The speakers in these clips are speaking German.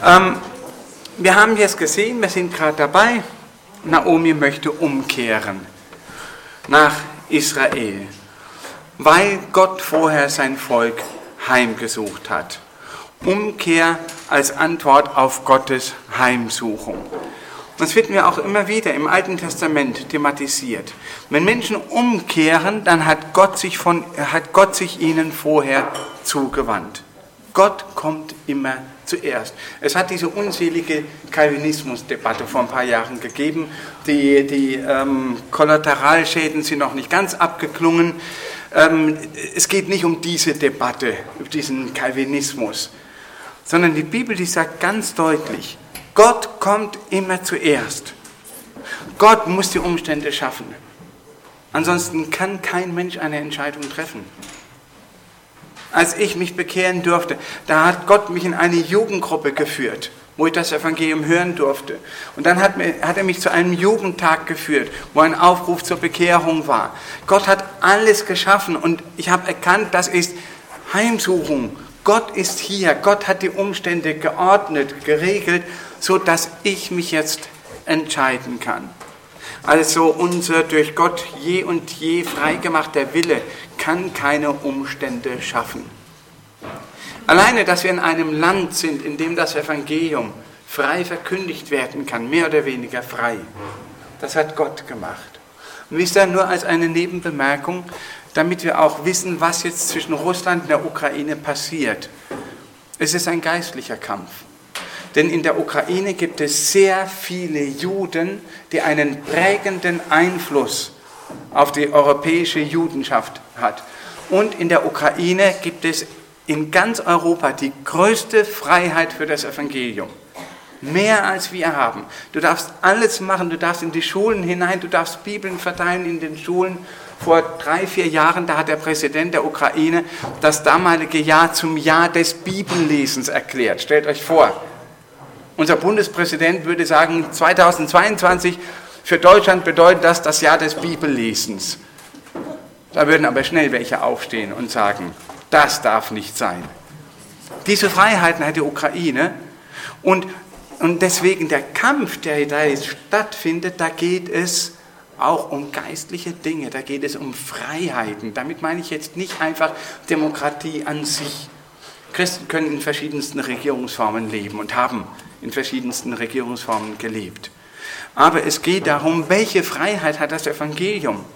Wir haben jetzt gesehen, wir sind gerade dabei, Naomi möchte umkehren nach Israel, weil Gott vorher sein Volk heimgesucht hat. Umkehr als Antwort auf Gottes Heimsuchung. Das finden wir auch immer wieder im Alten Testament thematisiert. Wenn Menschen umkehren, dann hat Gott sich ihnen vorher zugewandt. Gott kommt immer zuerst. Es hat diese unselige Calvinismusdebatte vor ein paar Jahren gegeben. Die Kollateralschäden sind noch nicht ganz abgeklungen. Es geht nicht um diese Debatte, um diesen Calvinismus, sondern die Bibel, die sagt ganz deutlich, Gott kommt immer zuerst. Gott muss die Umstände schaffen. Ansonsten kann kein Mensch eine Entscheidung treffen. Als ich mich bekehren durfte, da hat Gott mich in eine Jugendgruppe geführt, wo ich das Evangelium hören durfte. Und dann hat er mich zu einem Jugendtag geführt, wo ein Aufruf zur Bekehrung war. Gott hat alles geschaffen und ich habe erkannt, das ist Heimsuchung. Gott ist hier, Gott hat die Umstände geordnet, geregelt, so dass ich mich jetzt entscheiden kann. Also unser durch Gott je und je freigemachter Wille kann keine Umstände schaffen. Alleine, dass wir in einem Land sind, in dem das Evangelium frei verkündigt werden kann, mehr oder weniger frei, das hat Gott gemacht. Und wisst ihr, nur als eine Nebenbemerkung, damit wir auch wissen, was jetzt zwischen Russland und der Ukraine passiert. Es ist ein geistlicher Kampf. Denn in der Ukraine gibt es sehr viele Juden, die einen prägenden Einfluss auf die europäische Judenschaft hat. Und in der Ukraine gibt es in ganz Europa die größte Freiheit für das Evangelium. Mehr als wir haben. Du darfst alles machen, du darfst in die Schulen hinein, du darfst Bibeln verteilen in den Schulen. Vor 3-4 Jahren, da hat der Präsident der Ukraine das damalige Jahr zum Jahr des Bibellesens erklärt. Stellt euch vor, unser Bundespräsident würde sagen, 2022 für Deutschland bedeutet das Jahr des Bibellesens. Da würden aber schnell welche aufstehen und sagen, das darf nicht sein. Diese Freiheiten hat die Ukraine und deswegen der Kampf, der da jetzt stattfindet, da geht es auch um geistliche Dinge, da geht es um Freiheiten. Damit meine ich jetzt nicht einfach Demokratie an sich. Christen können in verschiedensten Regierungsformen leben und haben in verschiedensten Regierungsformen gelebt. Aber es geht darum, welche Freiheit hat das Evangelium?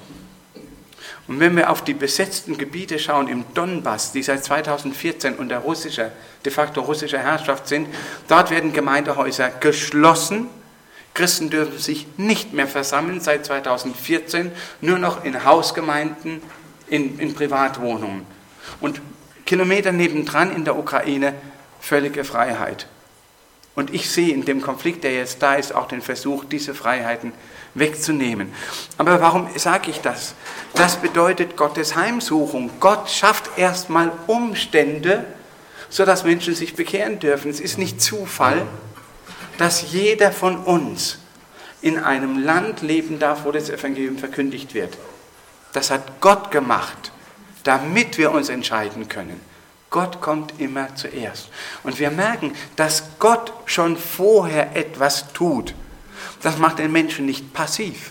Und wenn wir auf die besetzten Gebiete schauen im Donbass, die seit 2014 unter de facto russischer Herrschaft sind, dort werden Gemeindehäuser geschlossen. Christen dürfen sich nicht mehr versammeln, seit 2014 nur noch in Hausgemeinden, in Privatwohnungen. Und Kilometer nebendran in der Ukraine völlige Freiheit. Und ich sehe in dem Konflikt, der jetzt da ist, auch den Versuch, diese Freiheiten wegzunehmen. Aber warum sage ich das? Das bedeutet Gottes Heimsuchung. Gott schafft erstmal Umstände, sodass Menschen sich bekehren dürfen. Es ist nicht Zufall, dass jeder von uns in einem Land leben darf, wo das Evangelium verkündigt wird. Das hat Gott gemacht, damit wir uns entscheiden können. Gott kommt immer zuerst. Und wir merken, dass Gott schon vorher etwas tut. Das macht den Menschen nicht passiv.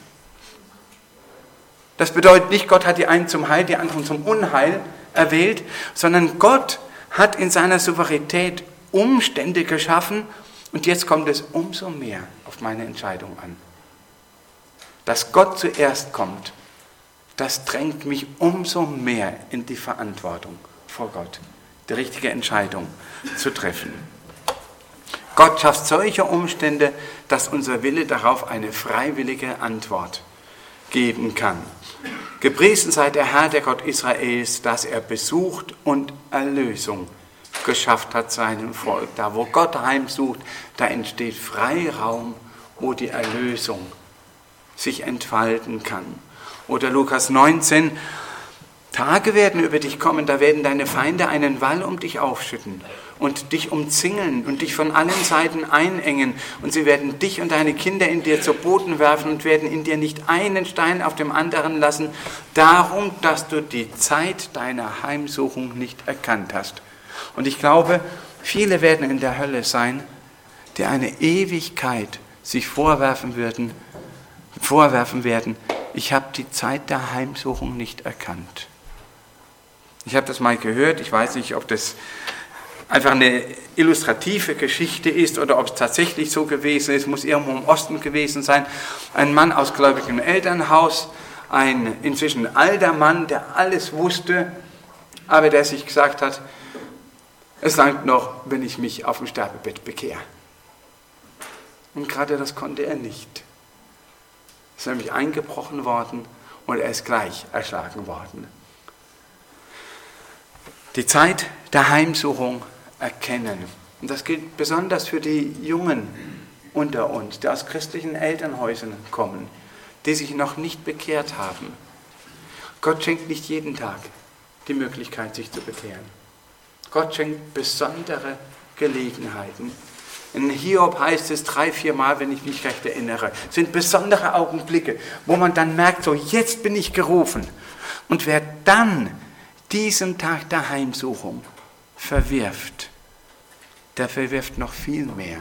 Das bedeutet nicht, Gott hat die einen zum Heil, die anderen zum Unheil erwählt, sondern Gott hat in seiner Souveränität Umstände geschaffen und jetzt kommt es umso mehr auf meine Entscheidung an. Dass Gott zuerst kommt, das drängt mich umso mehr in die Verantwortung vor Gott, die richtige Entscheidung zu treffen. Gott schafft solche Umstände, dass unser Wille darauf eine freiwillige Antwort geben kann. Gepriesen sei der Herr, der Gott Israels, dass er besucht und Erlösung geschafft hat seinem Volk. Da, wo Gott heimsucht, da entsteht Freiraum, wo die Erlösung sich entfalten kann. Oder Lukas 19, Tage werden über dich kommen, da werden deine Feinde einen Wall um dich aufschütten und dich umzingeln und dich von allen Seiten einengen. Und sie werden dich und deine Kinder in dir zu Boden werfen und werden in dir nicht einen Stein auf dem anderen lassen, darum, dass du die Zeit deiner Heimsuchung nicht erkannt hast. Und ich glaube, viele werden in der Hölle sein, die eine Ewigkeit sich vorwerfen werden, ich habe die Zeit der Heimsuchung nicht erkannt. Ich habe das mal gehört, ich weiß nicht, ob das einfach eine illustrative Geschichte ist oder ob es tatsächlich so gewesen ist, muss irgendwo im Osten gewesen sein. Ein Mann aus gläubigem Elternhaus, ein inzwischen alter Mann, der alles wusste, aber der sich gesagt hat, es langt noch, wenn ich mich auf dem Sterbebett bekehre. Und gerade das konnte er nicht. Es ist nämlich eingebrochen worden und er ist gleich erschlagen worden. Die Zeit der Heimsuchung erkennen. Und das gilt besonders für die Jungen unter uns, die aus christlichen Elternhäusern kommen, die sich noch nicht bekehrt haben. Gott schenkt nicht jeden Tag die Möglichkeit, sich zu bekehren. Gott schenkt besondere Gelegenheiten. In Hiob heißt es 3-4 Mal, wenn ich mich recht erinnere, sind besondere Augenblicke, wo man dann merkt, so jetzt bin ich gerufen. Und wer dann diesen Tag der Heimsuchung verwirft, der verwirft noch viel mehr.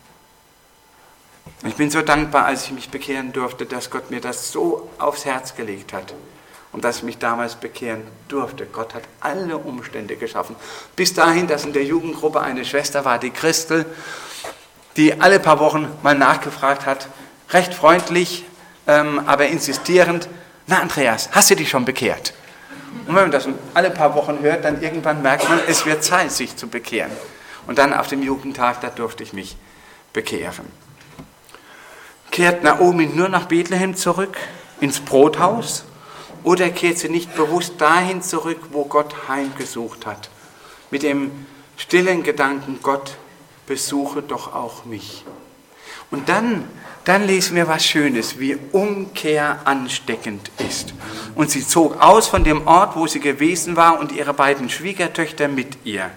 Ich bin so dankbar, als ich mich bekehren durfte, dass Gott mir das so aufs Herz gelegt hat und dass ich mich damals bekehren durfte. Gott hat alle Umstände geschaffen. Bis dahin, dass in der Jugendgruppe eine Schwester war, die Christel, die alle paar Wochen mal nachgefragt hat, recht freundlich, aber insistierend, na Andreas, hast du dich schon bekehrt? Und wenn man das alle paar Wochen hört, dann irgendwann merkt man, es wird Zeit, sich zu bekehren. Und dann auf dem Jugendtag, da durfte ich mich bekehren. Kehrt Naomi nur nach Bethlehem zurück, ins Brothaus, oder kehrt sie nicht bewusst dahin zurück, wo Gott heimgesucht hat? Mit dem stillen Gedanken, Gott, besuche doch auch mich. Und dann lesen wir was Schönes, wie Umkehr ansteckend ist. Und sie zog aus von dem Ort, wo sie gewesen war, und ihre beiden Schwiegertöchter mit ihr.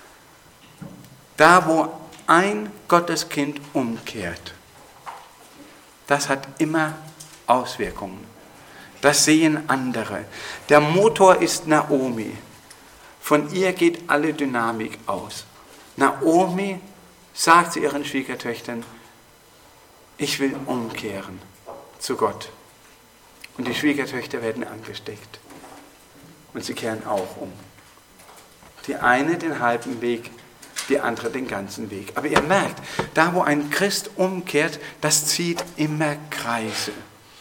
Da, wo ein Gotteskind umkehrt, das hat immer Auswirkungen. Das sehen andere. Der Motor ist Naomi. Von ihr geht alle Dynamik aus. Naomi sagt zu ihren Schwiegertöchtern, ich will umkehren zu Gott. Und die Schwiegertöchter werden angesteckt. Und sie kehren auch um. Die eine den halben Weg, die andere den ganzen Weg. Aber ihr merkt, da wo ein Christ umkehrt, das zieht immer Kreise.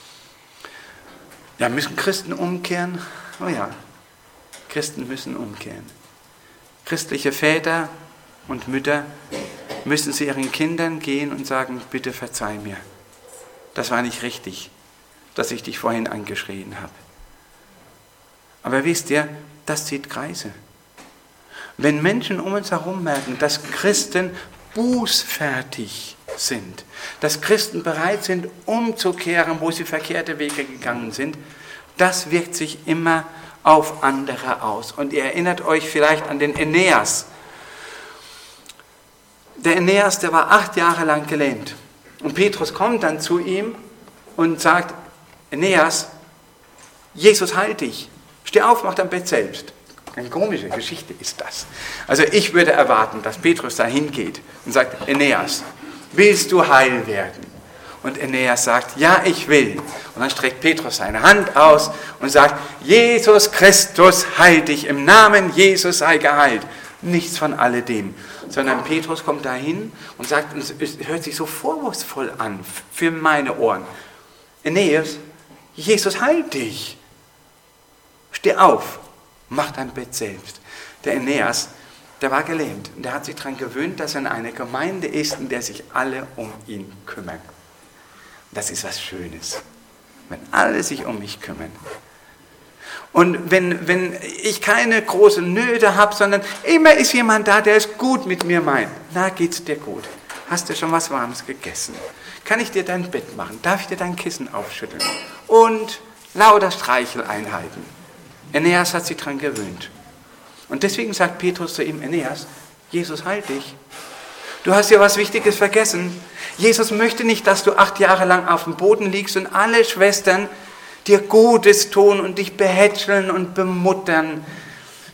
Ja, müssen Christen umkehren? Oh ja, Christen müssen umkehren. Christliche Väter und Mütter müssen zu ihren Kindern gehen und sagen, bitte verzeih mir. Das war nicht richtig, dass ich dich vorhin angeschrien habe. Aber wisst ihr, das zieht Kreise. Wenn Menschen um uns herum merken, dass Christen bußfertig sind, dass Christen bereit sind, umzukehren, wo sie verkehrte Wege gegangen sind, das wirkt sich immer auf andere aus. Und ihr erinnert euch vielleicht an den Aeneas. Der Aeneas, der war 8 Jahre lang gelähmt. Und Petrus kommt dann zu ihm und sagt, Aeneas, Jesus heilt dich. Steh auf, mach dein Bett selbst. Eine komische Geschichte ist das. Also ich würde erwarten, dass Petrus da hingeht und sagt, Aeneas, willst du heil werden? Und Aeneas sagt, ja, ich will. Und dann streckt Petrus seine Hand aus und sagt, Jesus Christus heil dich, im Namen Jesus sei geheilt. Nichts von alledem. Sondern Petrus kommt dahin und sagt, und es hört sich so vorwurfsvoll an für meine Ohren. Aeneas, Jesus heilt dich. Steh auf, mach dein Bett selbst. Der Aeneas, der war gelähmt und der hat sich daran gewöhnt, dass er in einer Gemeinde ist, in der sich alle um ihn kümmern. Das ist was Schönes, wenn alle sich um mich kümmern. Und wenn ich keine großen Nöte habe, sondern immer ist jemand da, der es gut mit mir meint. Na, geht's dir gut? Hast du schon was Warmes gegessen? Kann ich dir dein Bett machen? Darf ich dir dein Kissen aufschütteln? Und lauter Streicheleinheiten. Aeneas hat sich daran gewöhnt. Und deswegen sagt Petrus zu ihm, Aeneas, Jesus heilt dich. Du hast ja was Wichtiges vergessen. Jesus möchte nicht, dass du 8 Jahre lang auf dem Boden liegst und alle Schwestern dir Gutes tun und dich behätscheln und bemuttern,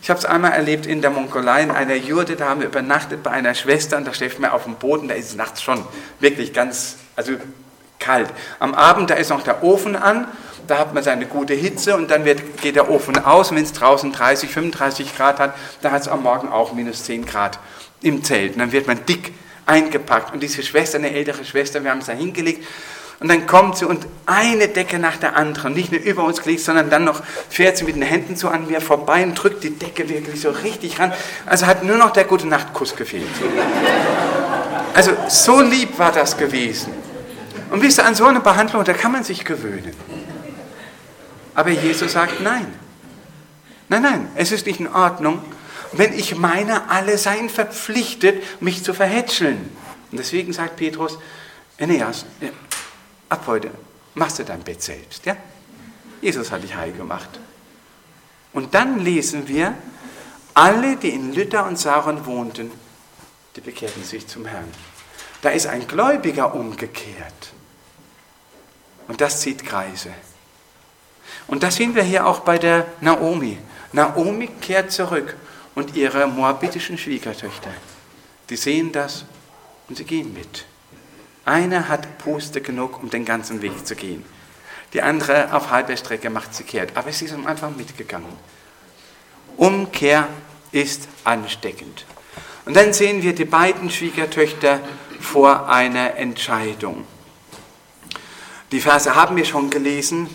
Ich habe es einmal erlebt in der Mongolei, in einer Jurte, da haben wir übernachtet bei einer Schwester und da schläft man auf dem Boden, da ist es nachts schon wirklich ganz, also kalt. Am Abend, da ist noch der Ofen an, da hat man seine gute Hitze und dann geht der Ofen aus und wenn es draußen 30, 35 Grad hat, da hat es am Morgen auch minus 10 Grad im Zelt. Und dann wird man dick eingepackt und diese Schwester, eine ältere Schwester, wir haben es da hingelegt und dann kommt sie und eine Decke nach der anderen, nicht nur über uns gelegt, sondern dann noch fährt sie mit den Händen so an mir vorbei und drückt die Decke wirklich so richtig ran. Also hat nur noch der Gute-Nacht-Kuss gefehlt. Also so lieb war das gewesen. Und wisst ihr, an so eine Behandlung, da kann man sich gewöhnen. Aber Jesus sagt nein. Nein, es ist nicht in Ordnung, wenn ich meine, alle seien verpflichtet, mich zu verhätscheln. Und deswegen sagt Petrus, Eneas, ab heute machst du dein Bett selbst. Ja? Jesus hat dich heil gemacht. Und dann lesen wir, alle, die in Lydda und Saron wohnten, die bekehrten sich zum Herrn. Da ist ein Gläubiger umgekehrt. Und das zieht Kreise. Und das sehen wir hier auch bei der Naomi. Naomi kehrt zurück und ihre moabitischen Schwiegertöchter, die sehen das und sie gehen mit. Eine hat Puste genug, um den ganzen Weg zu gehen. Die andere auf halber Strecke macht sie kehrt. Aber sie ist am Anfang mitgegangen. Umkehr ist ansteckend. Und dann sehen wir die beiden Schwiegertöchter vor einer Entscheidung. Die Verse haben wir schon gelesen.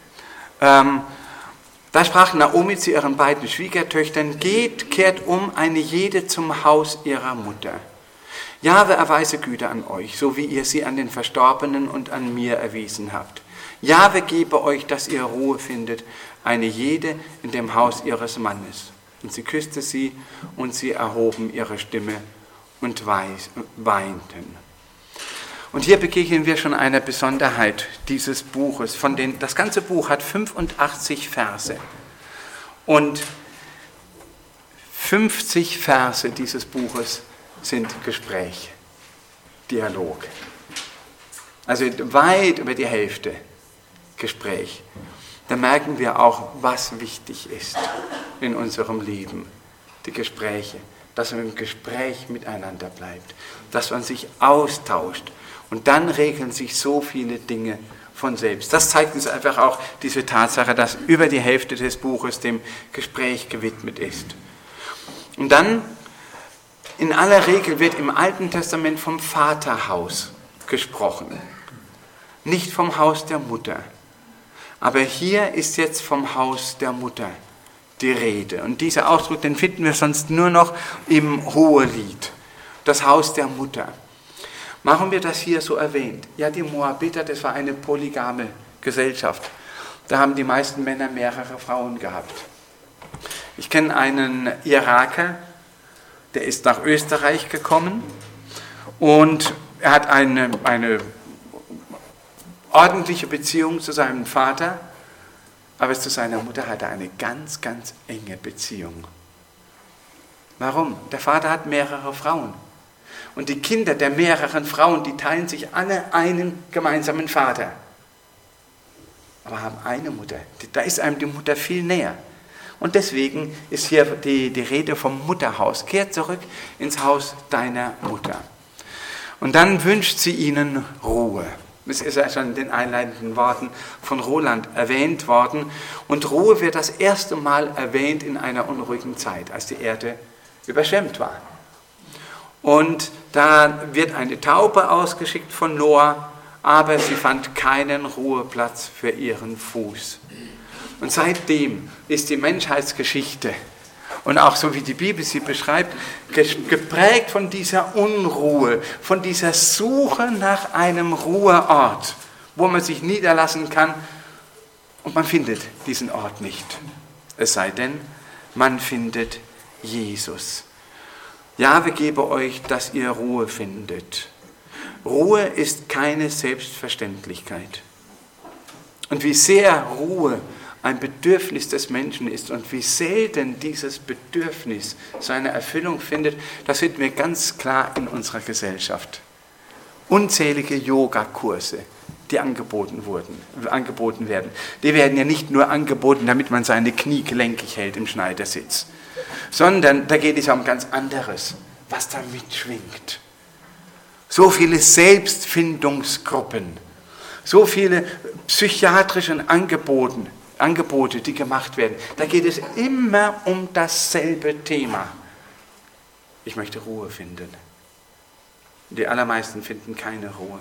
Da sprach Naomi zu ihren beiden Schwiegertöchtern, geht, kehrt um, eine jede zum Haus ihrer Mutter. Jahwe erweise Güte an euch, so wie ihr sie an den Verstorbenen und an mir erwiesen habt. Jahwe gebe euch, dass ihr Ruhe findet, eine jede in dem Haus ihres Mannes. Und sie küsste sie und sie erhoben ihre Stimme und weinten. Und hier begegnen wir schon einer Besonderheit dieses Buches. Das ganze Buch hat 85 Verse. Und 50 Verse dieses Buches sind Gespräch, Dialog. Also weit über die Hälfte Gespräch. Da merken wir auch, was wichtig ist in unserem Leben. Die Gespräche, dass man im Gespräch miteinander bleibt, dass man sich austauscht. Und dann regeln sich so viele Dinge von selbst. Das zeigt uns einfach auch diese Tatsache, dass über die Hälfte des Buches dem Gespräch gewidmet ist. Und dann, in aller Regel wird im Alten Testament vom Vaterhaus gesprochen, nicht vom Haus der Mutter. Aber hier ist jetzt vom Haus der Mutter die Rede. Und dieser Ausdruck, den finden wir sonst nur noch im Hohelied, das Haus der Mutter. Warum wird das hier so erwähnt? Ja, die Moabiter, das war eine polygame Gesellschaft. Da haben die meisten Männer mehrere Frauen gehabt. Ich kenne einen Iraker, der ist nach Österreich gekommen und er hat eine ordentliche Beziehung zu seinem Vater, aber zu seiner Mutter hat er eine ganz, ganz enge Beziehung. Warum? Der Vater hat mehrere Frauen. Und die Kinder der mehreren Frauen, die teilen sich alle einen gemeinsamen Vater. Aber haben eine Mutter. Da ist einem die Mutter viel näher. Und deswegen ist hier die Rede vom Mutterhaus. Kehrt zurück ins Haus deiner Mutter. Und dann wünscht sie ihnen Ruhe. Das ist ja schon in den einleitenden Worten von Roland erwähnt worden. Und Ruhe wird das erste Mal erwähnt in einer unruhigen Zeit, als die Erde überschwemmt war. Und da wird eine Taube ausgeschickt von Noah, aber sie fand keinen Ruheplatz für ihren Fuß. Und seitdem ist die Menschheitsgeschichte, und auch so wie die Bibel sie beschreibt, geprägt von dieser Unruhe, von dieser Suche nach einem Ruheort, wo man sich niederlassen kann, und man findet diesen Ort nicht. Es sei denn, man findet Jesus. Jahwe gebe euch, dass ihr Ruhe findet. Ruhe ist keine Selbstverständlichkeit. Und wie sehr Ruhe ein Bedürfnis des Menschen ist und wie selten dieses Bedürfnis seine Erfüllung findet, das finden wir ganz klar in unserer Gesellschaft. Unzählige Yogakurse, die angeboten werden. Die werden ja nicht nur angeboten, damit man seine Knie gelenkig hält im Schneidersitz, sondern da geht es ja um ganz anderes, was da mitschwingt. So viele Selbstfindungsgruppen, so viele psychiatrische Angebote, die gemacht werden. Da geht es immer um dasselbe Thema. Ich möchte Ruhe finden. Die allermeisten finden keine Ruhe.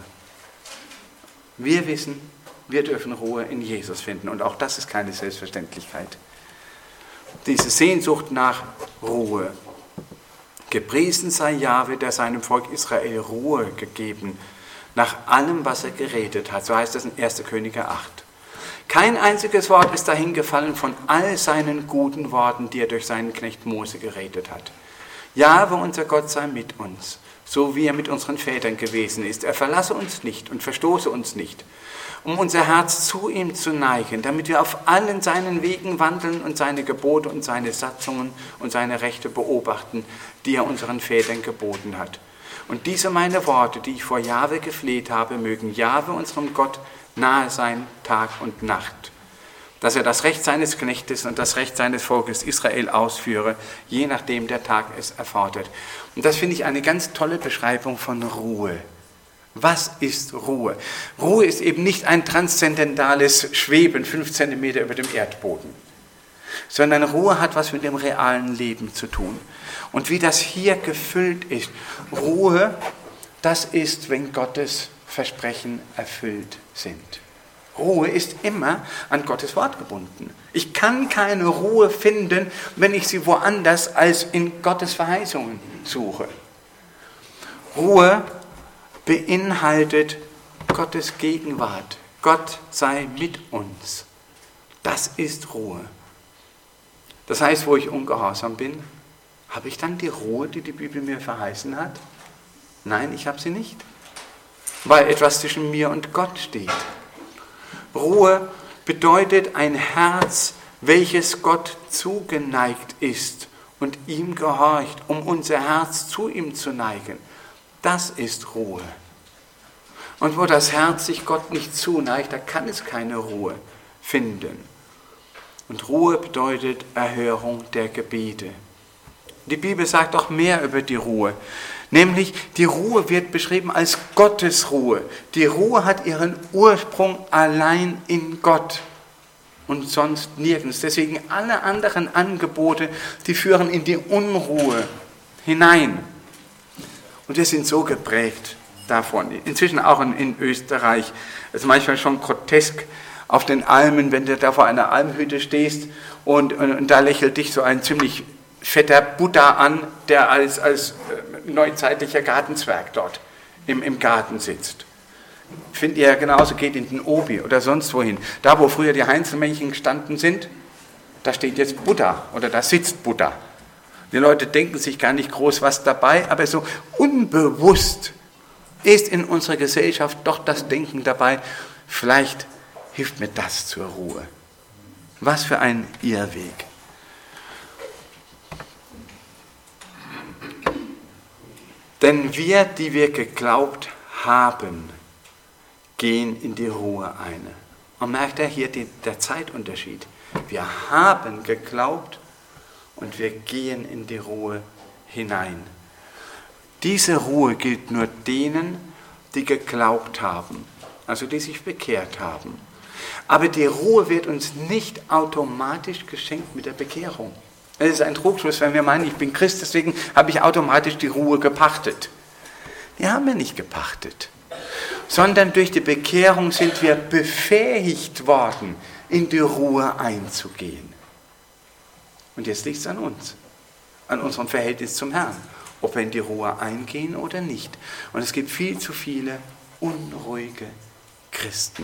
Wir wissen, wir dürfen Ruhe in Jesus finden. Und auch das ist keine Selbstverständlichkeit. Diese Sehnsucht nach Ruhe. Gepriesen sei Jahwe, der seinem Volk Israel Ruhe gegeben, nach allem, was er geredet hat. So heißt es in 1. Könige 8. Kein einziges Wort ist dahin gefallen von all seinen guten Worten, die er durch seinen Knecht Mose geredet hat. Jahwe, unser Gott, sei mit uns, so wie er mit unseren Vätern gewesen ist. Er verlasse uns nicht und verstoße uns nicht, um unser Herz zu ihm zu neigen, damit wir auf allen seinen Wegen wandeln und seine Gebote und seine Satzungen und seine Rechte beobachten, die er unseren Vätern geboten hat. Und diese meine Worte, die ich vor Jahwe gefleht habe, mögen Jahwe, unserem Gott, nahe sein, Tag und Nacht, dass er das Recht seines Knechtes und das Recht seines Volkes Israel ausführe, je nachdem der Tag es erfordert. Und das finde ich eine ganz tolle Beschreibung von Ruhe. Was ist Ruhe? Ruhe ist eben nicht ein transzendentales Schweben 5 Zentimeter über dem Erdboden, sondern Ruhe hat was mit dem realen Leben zu tun. Und wie das hier gefüllt ist, Ruhe, das ist, wenn Gottes Versprechen erfüllt sind. Ruhe ist immer an Gottes Wort gebunden. Ich kann keine Ruhe finden, wenn ich sie woanders als in Gottes Verheißungen suche. Ruhe beinhaltet Gottes Gegenwart. Gott sei mit uns. Das ist Ruhe. Das heißt, wo ich ungehorsam bin, habe ich dann die Ruhe, die die Bibel mir verheißen hat? Nein, ich habe sie nicht, weil etwas zwischen mir und Gott steht. Ruhe bedeutet ein Herz, welches Gott zugeneigt ist und ihm gehorcht, um unser Herz zu ihm zu neigen. Das ist Ruhe. Und wo das Herz sich Gott nicht zuneigt, da kann es keine Ruhe finden. Und Ruhe bedeutet Erhörung der Gebete. Die Bibel sagt auch mehr über die Ruhe. Nämlich, die Ruhe wird beschrieben als Gottes Ruhe. Die Ruhe hat ihren Ursprung allein in Gott und sonst nirgends. Deswegen alle anderen Angebote, die führen in die Unruhe hinein. Und wir sind so geprägt davon. Inzwischen auch in Österreich. Es ist manchmal schon grotesk auf den Almen, wenn du da vor einer Almhütte stehst und da lächelt dich so ein ziemlich fetter Buddha an, der als neuzeitlicher Gartenzwerg dort im Garten sitzt. Findet ihr genauso, geht in den Obi oder sonst wohin. Da, wo früher die Heinzelmännchen gestanden sind, da steht jetzt Buddha oder da sitzt Buddha. Die Leute denken sich gar nicht groß was dabei, aber so unbewusst ist in unserer Gesellschaft doch das Denken dabei, vielleicht hilft mir das zur Ruhe. Was für ein Irrweg. Denn wir, die wir geglaubt haben, gehen in die Ruhe ein. Und merkt ihr hier der Zeitunterschied. Wir haben geglaubt und wir gehen in die Ruhe hinein. Diese Ruhe gilt nur denen, die geglaubt haben, also die sich bekehrt haben. Aber die Ruhe wird uns nicht automatisch geschenkt mit der Bekehrung. Es ist ein Trugschluss, wenn wir meinen, ich bin Christ, deswegen habe ich automatisch die Ruhe gepachtet. Die haben wir nicht gepachtet, sondern durch die Bekehrung sind wir befähigt worden, in die Ruhe einzugehen. Und jetzt liegt es an uns, an unserem Verhältnis zum Herrn, ob wir in die Ruhe eingehen oder nicht. Und es gibt viel zu viele unruhige Christen.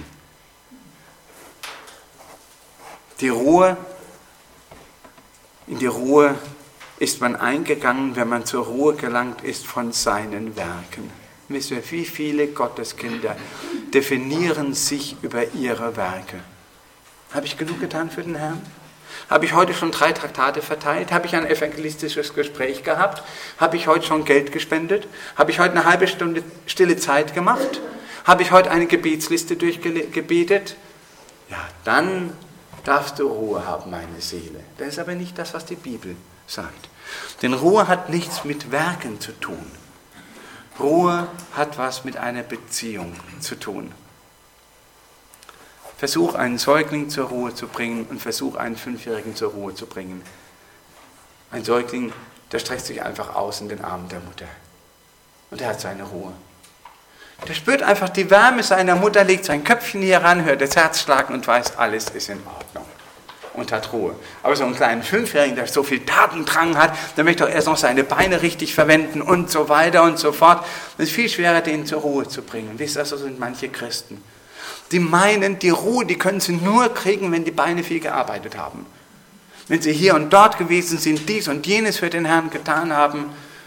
In die Ruhe ist man eingegangen, wenn man zur Ruhe gelangt ist von seinen Werken. Wisst ihr, wie viele Gotteskinder definieren sich über ihre Werke? Habe ich genug getan für den Herrn? Habe ich heute schon 3 Traktate verteilt? Habe ich ein evangelistisches Gespräch gehabt? Habe ich heute schon Geld gespendet? Habe ich heute eine halbe Stunde stille Zeit gemacht? Habe ich heute eine Gebetsliste durchgebetet? Ja, dann darfst du Ruhe haben, meine Seele. Das ist aber nicht das, was die Bibel sagt. Denn Ruhe hat nichts mit Werken zu tun. Ruhe hat was mit einer Beziehung zu tun. Versuch, einen Säugling zur Ruhe zu bringen und versuch, einen 5-Jährigen zur Ruhe zu bringen. Ein Säugling, der streckt sich einfach aus in den Armen der Mutter. Und er hat seine Ruhe. Der spürt einfach die Wärme seiner Mutter, legt sein Köpfchen hier ran, hört das Herz schlagen und weiß, alles ist in Ordnung. Und hat Ruhe. Aber so einen kleinen 5-Jährigen, der so viel Tatendrang hat, der möchte auch erst noch seine Beine richtig verwenden und so weiter und so fort. Es ist viel schwerer, den zur Ruhe zu bringen. Wisst ihr, so sind manche Christen. Die meinen, die Ruhe, die können sie nur kriegen, wenn die Beine viel gearbeitet haben. Wenn sie hier und dort gewesen sind, dies und jenes für den Herrn getan haben.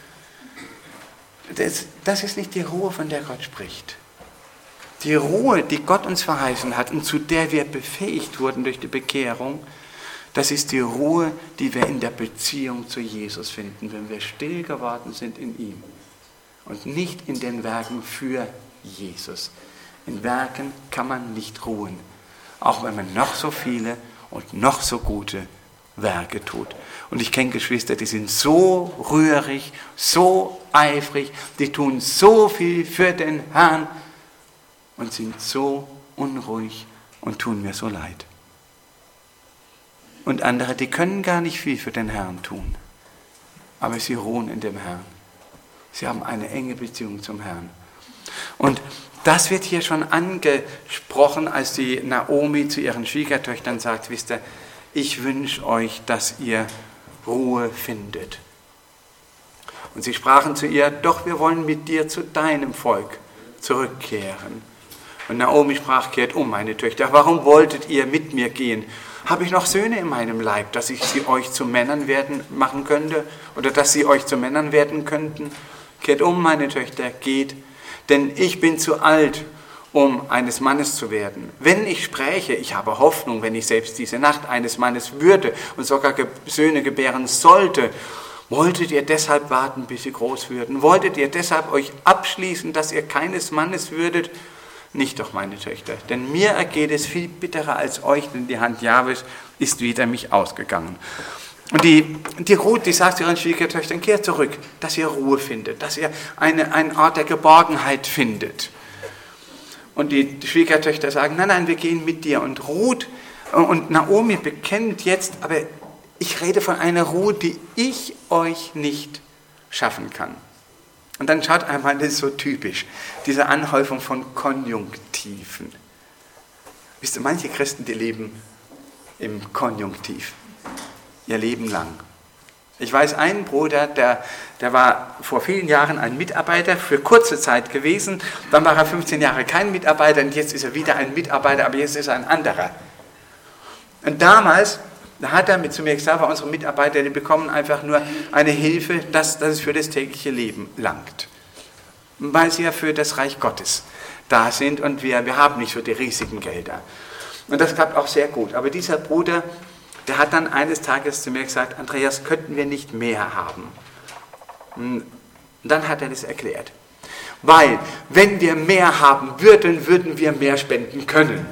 Das ist nicht die Ruhe, von der Gott spricht. Die Ruhe, die Gott uns verheißen hat und zu der wir befähigt wurden durch die Bekehrung, das ist die Ruhe, die wir in der Beziehung zu Jesus finden, wenn wir still geworden sind in ihm und nicht in den Werken für Jesus. In Werken kann man nicht ruhen, auch wenn man noch so viele und noch so gute Werke tut. Und ich kenne Geschwister, die sind so rührig, so eifrig, die tun so viel für den Herrn und sind so unruhig und tun mir so leid. Und andere, die können gar nicht viel für den Herrn tun, aber sie ruhen in dem Herrn. Sie haben eine enge Beziehung zum Herrn. Und das wird hier schon angesprochen, als die Naomi zu ihren Schwiegertöchtern sagt, wisst ihr, ich wünsche euch, dass ihr Ruhe findet. Und sie sprachen zu ihr, doch wir wollen mit dir zu deinem Volk zurückkehren. Und Naomi sprach, kehrt um, meine Töchter, warum wolltet ihr mit mir gehen? Habe ich noch Söhne in meinem Leib, dass ich sie euch zu Männern machen könnte oder dass sie euch zu Männern werden könnten? Kehrt um, meine Töchter, geht, denn ich bin zu alt, um eines Mannes zu werden. Wenn ich spräche, ich habe Hoffnung, wenn ich selbst diese Nacht eines Mannes würde und sogar Söhne gebären sollte, wolltet ihr deshalb warten, bis sie groß würden? Wolltet ihr deshalb euch abschließen, dass ihr keines Mannes würdet? Nicht doch, meine Töchter, denn mir ergeht es viel bitterer als euch, denn die Hand Jahwes ist wider mich ausgegangen. Und die Ruth, die sagt zu ihren Schwiegertöchtern, kehrt zurück, dass ihr Ruhe findet, dass ihr einen Ort der Geborgenheit findet. Und die Schwiegertöchter sagen, nein, wir gehen mit dir. Und Ruth und Naomi bekennt jetzt, aber ich rede von einer Ruhe, die ich euch nicht schaffen kann. Und dann schaut einmal, das ist so typisch, diese Anhäufung von Konjunktiven. Wisst ihr, manche Christen, die leben im Konjunktiv, ihr Leben lang. Ich weiß einen Bruder, der war vor vielen Jahren ein Mitarbeiter, für kurze Zeit gewesen, dann war er 15 Jahre kein Mitarbeiter und jetzt ist er wieder ein Mitarbeiter, aber jetzt ist er ein anderer. Und damals, da hat er zu mir gesagt, unsere Mitarbeiter, die bekommen einfach nur eine Hilfe, dass es für das tägliche Leben langt. Weil sie ja für das Reich Gottes da sind und wir haben nicht so die riesigen Gelder. Und das klappt auch sehr gut. Aber dieser Bruder, der hat dann eines Tages zu mir gesagt, Andreas, könnten wir nicht mehr haben? Und dann hat er das erklärt. Weil, wenn wir mehr haben würden, würden wir mehr spenden können.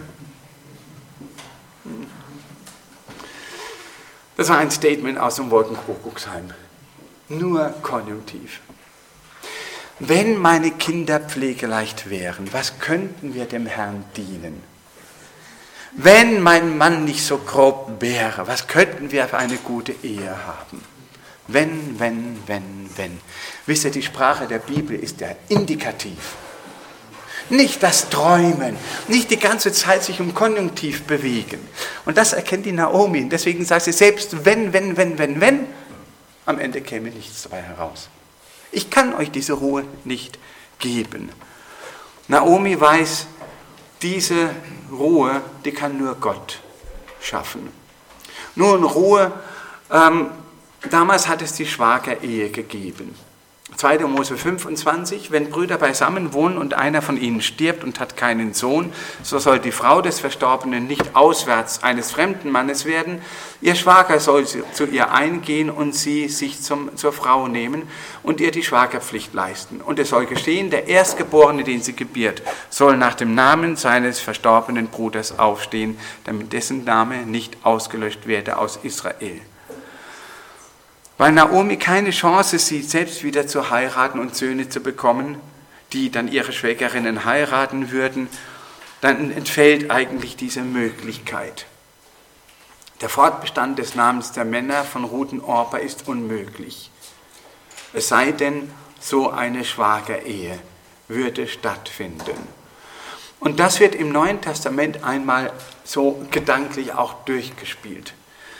Das war ein Statement aus dem Wolkenkuckucksheim. Nur konjunktiv. Wenn meine Kinder pflegeleicht wären, was könnten wir dem Herrn dienen? Wenn mein Mann nicht so grob wäre, was könnten wir für eine gute Ehe haben? Wenn. Wisst ihr, die Sprache der Bibel ist ja indikativ. Nicht das Träumen, nicht die ganze Zeit sich im Konjunktiv bewegen. Und das erkennt die Naomi. Deswegen sagt sie, selbst wenn, am Ende käme nichts dabei heraus. Ich kann euch diese Ruhe nicht geben. Naomi weiß, diese Ruhe, die kann nur Gott schaffen. Nun, Ruhe, damals hat es die Schwagerehe gegeben. 2. Mose 25, wenn Brüder beisammen wohnen und einer von ihnen stirbt und hat keinen Sohn, so soll die Frau des Verstorbenen nicht auswärts eines fremden Mannes werden. Ihr Schwager soll zu ihr eingehen und sie sich zur Frau nehmen und ihr die Schwagerpflicht leisten. Und es soll geschehen, der Erstgeborene, den sie gebiert, soll nach dem Namen seines verstorbenen Bruders aufstehen, damit dessen Name nicht ausgelöscht werde aus Israel. Weil Naomi keine Chance sieht, selbst wieder zu heiraten und Söhne zu bekommen, die dann ihre Schwägerinnen heiraten würden, dann entfällt eigentlich diese Möglichkeit. Der Fortbestand des Namens der Männer von Ruth und Orpa ist unmöglich. Es sei denn, so eine Schwagerehe würde stattfinden. Und das wird im Neuen Testament einmal so gedanklich auch durchgespielt.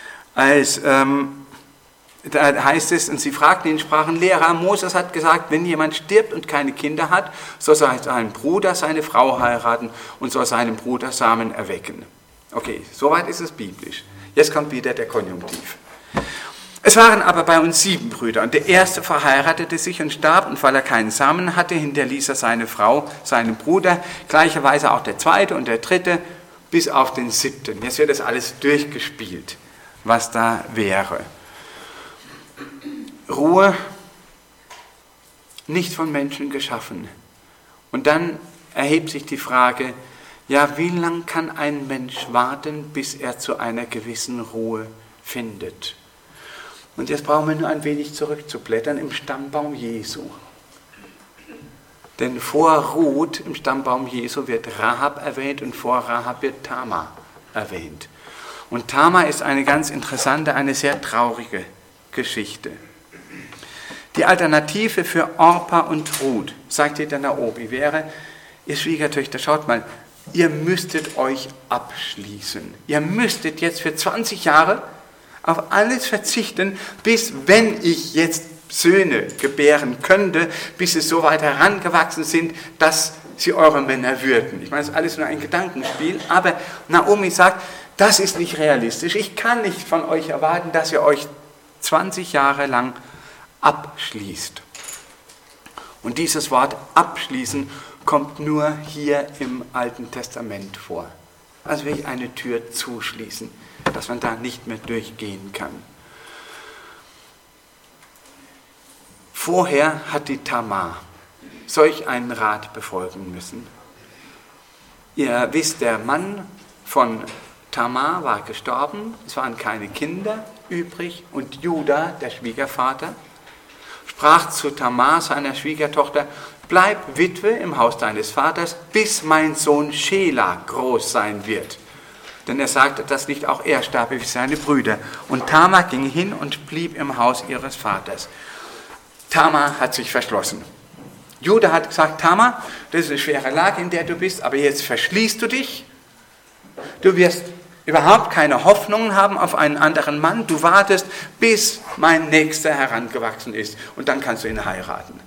Da heißt es, und sie fragten ihn, sprachen, Lehrer, Moses hat gesagt, wenn jemand stirbt und keine Kinder hat, so soll sein Bruder seine Frau heiraten und soll seinem Bruder Samen erwecken. Okay, soweit ist es biblisch. Jetzt kommt wieder der Konjunktiv. Es waren aber bei uns 7 Brüder und der erste verheiratete sich und starb, und weil er keinen Samen hatte, hinterließ er seine Frau, seinen Bruder, gleicherweise auch der zweite und der dritte, bis auf den 7. Jetzt wird das alles durchgespielt, was da wäre. Ruhe, nicht von Menschen geschaffen. Und dann erhebt sich die Frage, ja, wie lang kann ein Mensch warten, bis er zu einer gewissen Ruhe findet? Und jetzt brauchen wir nur ein wenig zurückzublättern im Stammbaum Jesu. Denn vor Ruth im Stammbaum Jesu wird Rahab erwähnt und vor Rahab wird Tamar erwähnt. Und Tamar ist eine ganz interessante, eine sehr traurige Geschichte. Die Alternative für Orpa und Ruth, sagt ihr der Naomi, wäre, ihr Schwiegertöchter, schaut mal, ihr müsstet euch abschließen. Ihr müsstet jetzt für 20 Jahre auf alles verzichten, bis wenn ich jetzt Söhne gebären könnte, bis sie so weit herangewachsen sind, dass sie eure Männer würden. Ich meine, das ist alles nur ein Gedankenspiel, aber Naomi sagt, das ist nicht realistisch. Ich kann nicht von euch erwarten, dass ihr euch 20 Jahre lang abschließt. Und dieses Wort abschließen kommt nur hier im Alten Testament vor. Also wie eine Tür zuschließen, dass man da nicht mehr durchgehen kann. Vorher hat die Tamar solch einen Rat befolgen müssen. Ihr wisst, der Mann von Tamar war gestorben, es waren keine Kinder übrig, und Juda, der Schwiegervater, sprach zu Tamar, seiner Schwiegertochter, bleib Witwe im Haus deines Vaters, bis mein Sohn Schela groß sein wird. Denn er sagte, dass nicht auch er starbe wie seine Brüder. Und Tamar ging hin und blieb im Haus ihres Vaters. Tamar hat sich verschlossen. Juda hat gesagt, Tamar, das ist eine schwere Lage, in der du bist, aber jetzt verschließt du dich. Du wirst überhaupt keine Hoffnungen haben auf einen anderen Mann. Du wartest, bis mein Nächster herangewachsen ist, und dann kannst du ihn heiraten.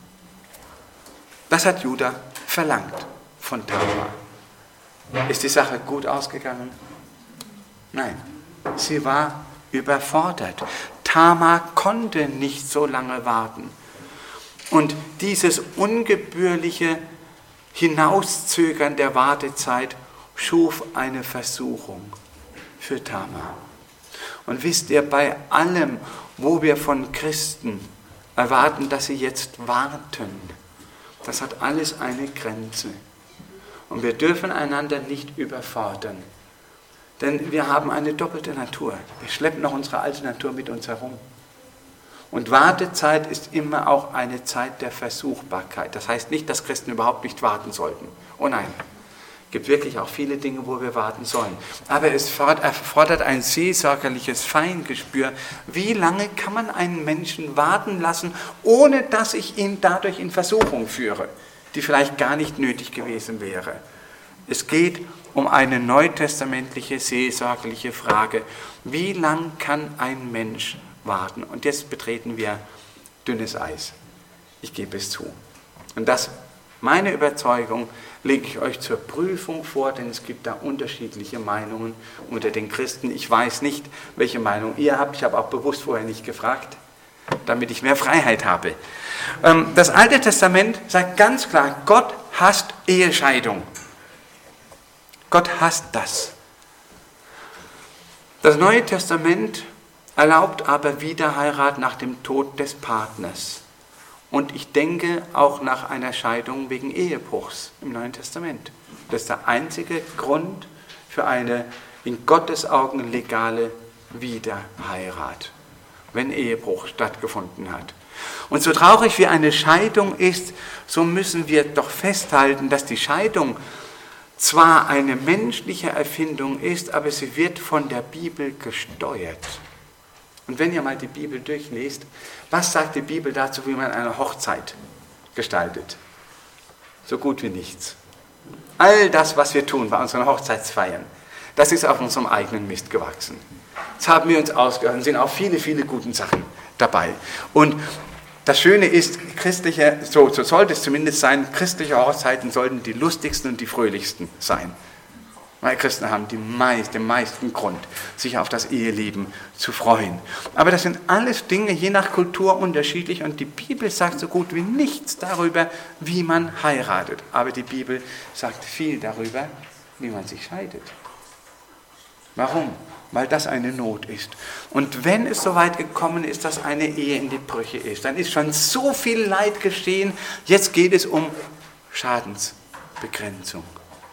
Das hat Juda verlangt von Tamar. Ist die Sache gut ausgegangen? Nein, sie war überfordert. Tamar konnte nicht so lange warten. Und dieses ungebührliche Hinauszögern der Wartezeit schuf eine Versuchung für Tamar. Und wisst ihr, bei allem, wo wir von Christen erwarten, dass sie jetzt warten, das hat alles eine Grenze. Und wir dürfen einander nicht überfordern. Denn wir haben eine doppelte Natur. Wir schleppen noch unsere alte Natur mit uns herum. Und Wartezeit ist immer auch eine Zeit der Versuchbarkeit. Das heißt nicht, dass Christen überhaupt nicht warten sollten. Oh nein. Es gibt wirklich auch viele Dinge, wo wir warten sollen. Aber es erfordert ein seelsorgerliches Feingespür. Wie lange kann man einen Menschen warten lassen, ohne dass ich ihn dadurch in Versuchung führe, die vielleicht gar nicht nötig gewesen wäre? Es geht um eine neutestamentliche, seelsorgerliche Frage. Wie lang kann ein Mensch warten? Und jetzt betreten wir dünnes Eis. Ich gebe es zu. Und das, meine Überzeugung, lege ich euch zur Prüfung vor, denn es gibt da unterschiedliche Meinungen unter den Christen. Ich weiß nicht, welche Meinung ihr habt. Ich habe auch bewusst vorher nicht gefragt. damit ich mehr Freiheit habe. Das Alte Testament sagt ganz klar, Gott hasst Ehescheidung. Gott hasst das. Das Neue Testament erlaubt aber Wiederheirat nach dem Tod des Partners. Und ich denke auch nach einer Scheidung wegen Ehebruchs im Neuen Testament. Das ist der einzige Grund für eine in Gottes Augen legale Wiederheirat, wenn Ehebruch stattgefunden hat. Und so traurig wie eine Scheidung ist, so müssen wir doch festhalten, dass die Scheidung zwar eine menschliche Erfindung ist, aber sie wird von der Bibel gesteuert. Und wenn ihr mal die Bibel durchlest, was sagt die Bibel dazu, wie man eine Hochzeit gestaltet? So gut wie nichts. All das, was wir tun bei unseren Hochzeitsfeiern, das ist auf unserem eigenen Mist gewachsen. Das haben wir uns ausgehört und sind auch viele, viele gute Sachen dabei. Und das Schöne ist, so sollte es zumindest sein, christliche Hochzeiten sollten die lustigsten und die fröhlichsten sein. Weil Christen haben den meisten Grund, sich auf das Eheleben zu freuen. Aber das sind alles Dinge, je nach Kultur unterschiedlich. Und die Bibel sagt so gut wie nichts darüber, wie man heiratet. Aber die Bibel sagt viel darüber, wie man sich scheidet. Warum? Weil das eine Not ist. Und wenn es so weit gekommen ist, dass eine Ehe in die Brüche ist, dann ist schon so viel Leid geschehen. Jetzt geht es um Schadensbegrenzung.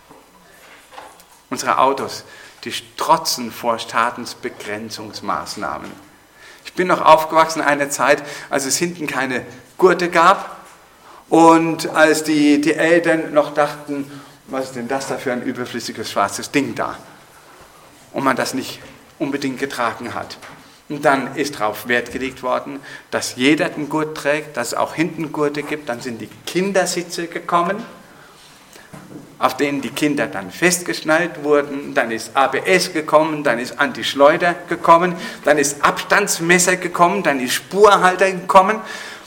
Unsere Autos, die strotzen vor Schadensbegrenzungsmaßnahmen. Ich bin noch aufgewachsen in einer Zeit, als es hinten keine Gurte gab und als die Eltern noch dachten, was ist denn das da für ein überflüssiges schwarzes Ding da? Und man das nicht unbedingt getragen hat. Und dann ist darauf Wert gelegt worden, dass jeder einen Gurt trägt, dass es auch hinten Gurte gibt. Dann sind die Kindersitze gekommen, auf denen die Kinder dann festgeschnallt wurden. Dann ist ABS gekommen, dann ist Anti-Schleuder gekommen, dann ist Abstandsmesser gekommen, dann ist Spurhalter gekommen.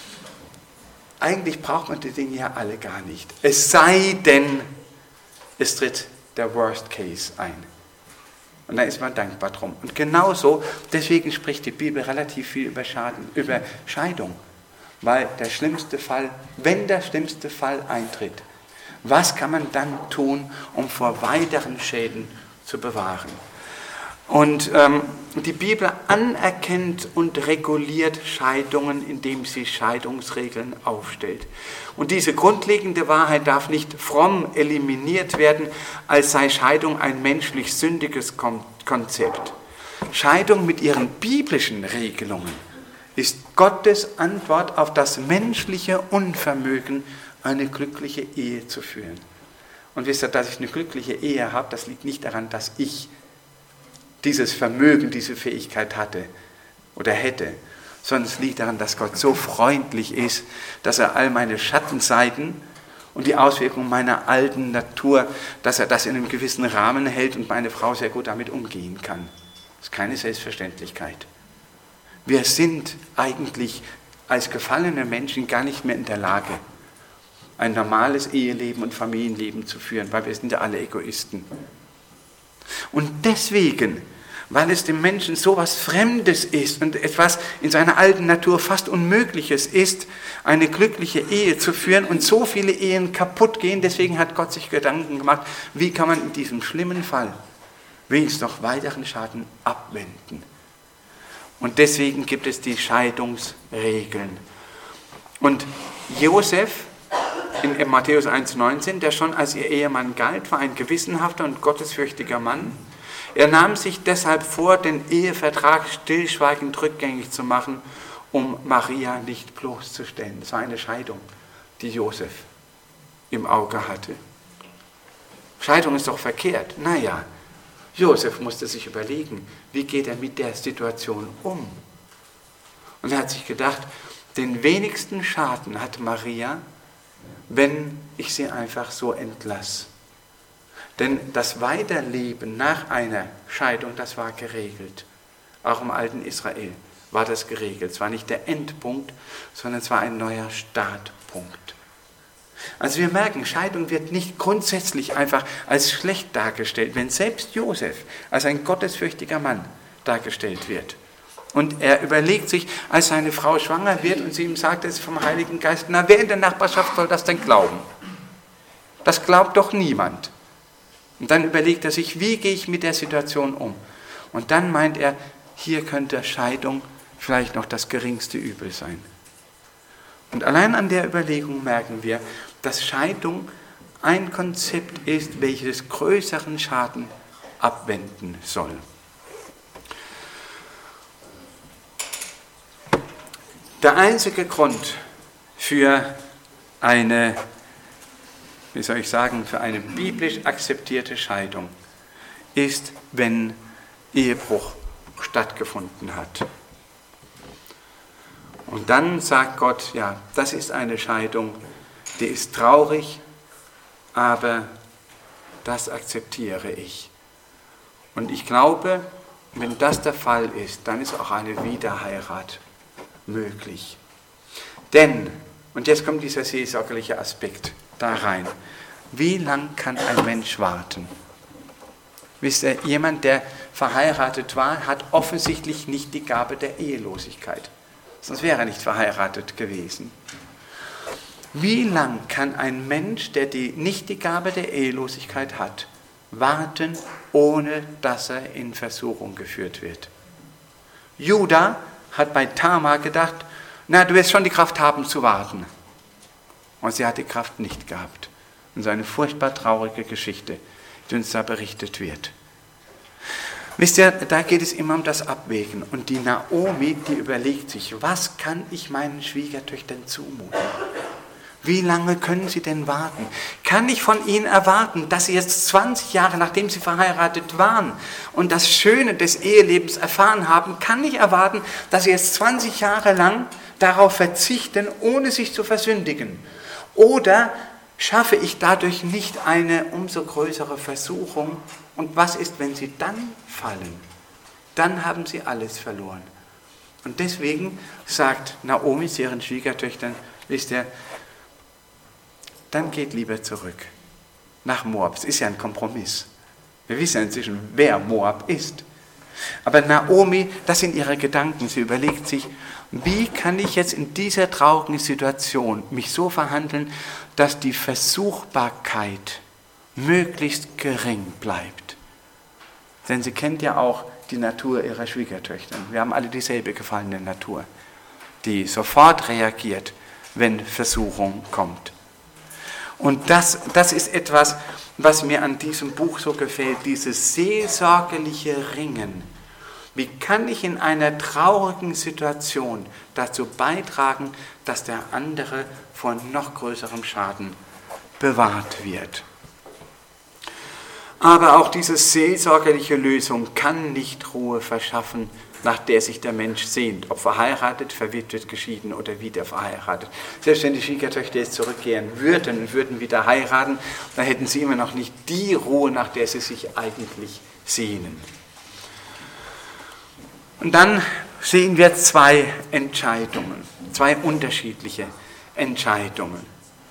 Eigentlich braucht man die Dinge ja alle gar nicht. Es sei denn, es tritt der Worst Case ein. Und da ist man dankbar drum. Und genauso, deswegen spricht die Bibel relativ viel über Scheidung. Weil wenn der schlimmste Fall eintritt, was kann man dann tun, um vor weiteren Schäden zu bewahren? Und die Bibel anerkennt und reguliert Scheidungen, indem sie Scheidungsregeln aufstellt. Und diese grundlegende Wahrheit darf nicht fromm eliminiert werden, als sei Scheidung ein menschlich sündiges Konzept. Scheidung mit ihren biblischen Regelungen ist Gottes Antwort auf das menschliche Unvermögen, eine glückliche Ehe zu führen. Und wisst ihr, dass ich eine glückliche Ehe habe, das liegt nicht daran, dass ich dieses Vermögen, diese Fähigkeit hatte oder hätte, sondern es liegt daran, dass Gott so freundlich ist, dass er all meine Schattenseiten und die Auswirkungen meiner alten Natur, dass er das in einem gewissen Rahmen hält und meine Frau sehr gut damit umgehen kann. Das ist keine Selbstverständlichkeit. Wir sind eigentlich als gefallene Menschen gar nicht mehr in der Lage, ein normales Eheleben und Familienleben zu führen, weil wir sind ja alle Egoisten. Und deswegen, weil es dem Menschen so etwas Fremdes ist und etwas in seiner alten Natur fast Unmögliches ist, eine glückliche Ehe zu führen und so viele Ehen kaputt gehen, deswegen hat Gott sich Gedanken gemacht, wie kann man in diesem schlimmen Fall wenigstens noch weiteren Schaden abwenden. Und deswegen gibt es die Scheidungsregeln. Und Josef in Matthäus 1,19, der schon als ihr Ehemann galt, war ein gewissenhafter und gottesfürchtiger Mann. Er nahm sich deshalb vor, den Ehevertrag stillschweigend rückgängig zu machen, um Maria nicht bloßzustellen. Das war eine Scheidung, die Josef im Auge hatte. Scheidung ist doch verkehrt. Naja, Josef musste sich überlegen, wie geht er mit der Situation um? Und er hat sich gedacht, den wenigsten Schaden hat Maria, wenn ich sie einfach so entlasse. Denn das Weiterleben nach einer Scheidung, das war geregelt. Auch im alten Israel war das geregelt. Es war nicht der Endpunkt, sondern es war ein neuer Startpunkt. Also wir merken, Scheidung wird nicht grundsätzlich einfach als schlecht dargestellt. Wenn selbst Josef als ein gottesfürchtiger Mann dargestellt wird, Und er überlegt sich, als seine Frau schwanger wird und sie ihm sagt, es ist vom Heiligen Geist, na, wer in der Nachbarschaft soll das denn glauben? Das glaubt doch niemand. Und dann überlegt er sich, wie gehe ich mit der Situation um? Und dann meint er, hier könnte Scheidung vielleicht noch das geringste Übel sein. Und allein an der Überlegung merken wir, dass Scheidung ein Konzept ist, welches größeren Schaden abwenden soll. Der einzige Grund für eine, für eine biblisch akzeptierte Scheidung ist, wenn Ehebruch stattgefunden hat. Und dann sagt Gott, ja, das ist eine Scheidung, die ist traurig, aber das akzeptiere ich. Und ich glaube, wenn das der Fall ist, dann ist auch eine Wiederheirat möglich. Denn, und jetzt kommt dieser seelsorgerliche Aspekt da rein, wie lang kann ein Mensch warten? Wisst ihr, jemand, der verheiratet war, hat offensichtlich nicht die Gabe der Ehelosigkeit. Sonst wäre er nicht verheiratet gewesen. Wie lang kann ein Mensch, der nicht die Gabe der Ehelosigkeit hat, warten, ohne dass er in Versuchung geführt wird? Judah hat bei Tamar gedacht, na, du wirst schon die Kraft haben zu warten. Und sie hat die Kraft nicht gehabt. Und so eine furchtbar traurige Geschichte, die uns da berichtet wird. Wisst ihr, da geht es immer um das Abwägen. Und die Naomi, die überlegt sich, was kann ich meinen Schwiegertöchtern zumuten? Wie lange können sie denn warten? Kann ich von ihnen erwarten, dass sie jetzt 20 Jahre, nachdem sie verheiratet waren und das Schöne des Ehelebens erfahren haben, kann ich erwarten, dass sie jetzt 20 Jahre lang darauf verzichten, ohne sich zu versündigen? Oder schaffe ich dadurch nicht eine umso größere Versuchung? Und was ist, wenn sie dann fallen? Dann haben sie alles verloren. Und deswegen sagt Naomi zu ihren Schwiegertöchtern, wisst ihr, dann geht lieber zurück nach Moab. Es ist ja ein Kompromiss. Wir wissen ja inzwischen, wer Moab ist. Aber Naomi, das sind ihre Gedanken. Sie überlegt sich, wie kann ich jetzt in dieser traurigen Situation mich so verhandeln, dass die Versuchbarkeit möglichst gering bleibt. Denn sie kennt ja auch die Natur ihrer Schwiegertöchter. Wir haben alle dieselbe gefallene Natur, die sofort reagiert, wenn Versuchung kommt. Und das ist etwas, was mir an diesem Buch so gefällt, dieses seelsorgerliche Ringen. Wie kann ich in einer traurigen Situation dazu beitragen, dass der andere vor noch größerem Schaden bewahrt wird? Aber auch diese seelsorgerliche Lösung kann nicht Ruhe verschaffen, nach der sich der Mensch sehnt, ob verheiratet, verwitwet, geschieden oder wieder verheiratet. Selbst wenn die Schwiegertöchter jetzt zurückkehren würden und würden wieder heiraten, dann hätten sie immer noch nicht die Ruhe, nach der sie sich eigentlich sehnen. Und dann sehen wir zwei Entscheidungen, zwei unterschiedliche Entscheidungen.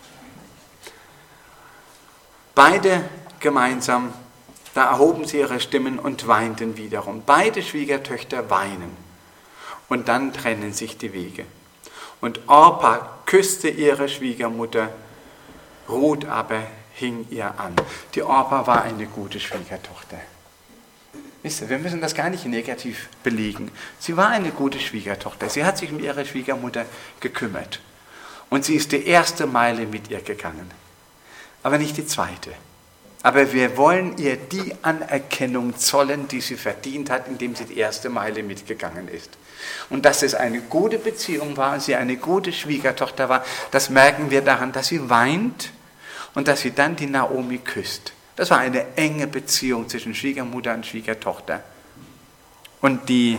Beide gemeinsam, da erhoben sie ihre Stimmen und weinten wiederum. Beide Schwiegertöchter weinen. Und dann trennen sich die Wege. Und Orpa küsste ihre Schwiegermutter, Ruth aber hing ihr an. Die Orpa war eine gute Schwiegertochter. Wisst ihr, wir müssen das gar nicht negativ belegen. Sie war eine gute Schwiegertochter. Sie hat sich um ihre Schwiegermutter gekümmert. Und sie ist die erste Meile mit ihr gegangen. Aber nicht die zweite. Aber wir wollen ihr die Anerkennung zollen, die sie verdient hat, indem sie die erste Meile mitgegangen ist. Und dass es eine gute Beziehung war und sie eine gute Schwiegertochter war, das merken wir daran, dass sie weint und dass sie dann die Naomi küsst. Das war eine enge Beziehung zwischen Schwiegermutter und Schwiegertochter. Und die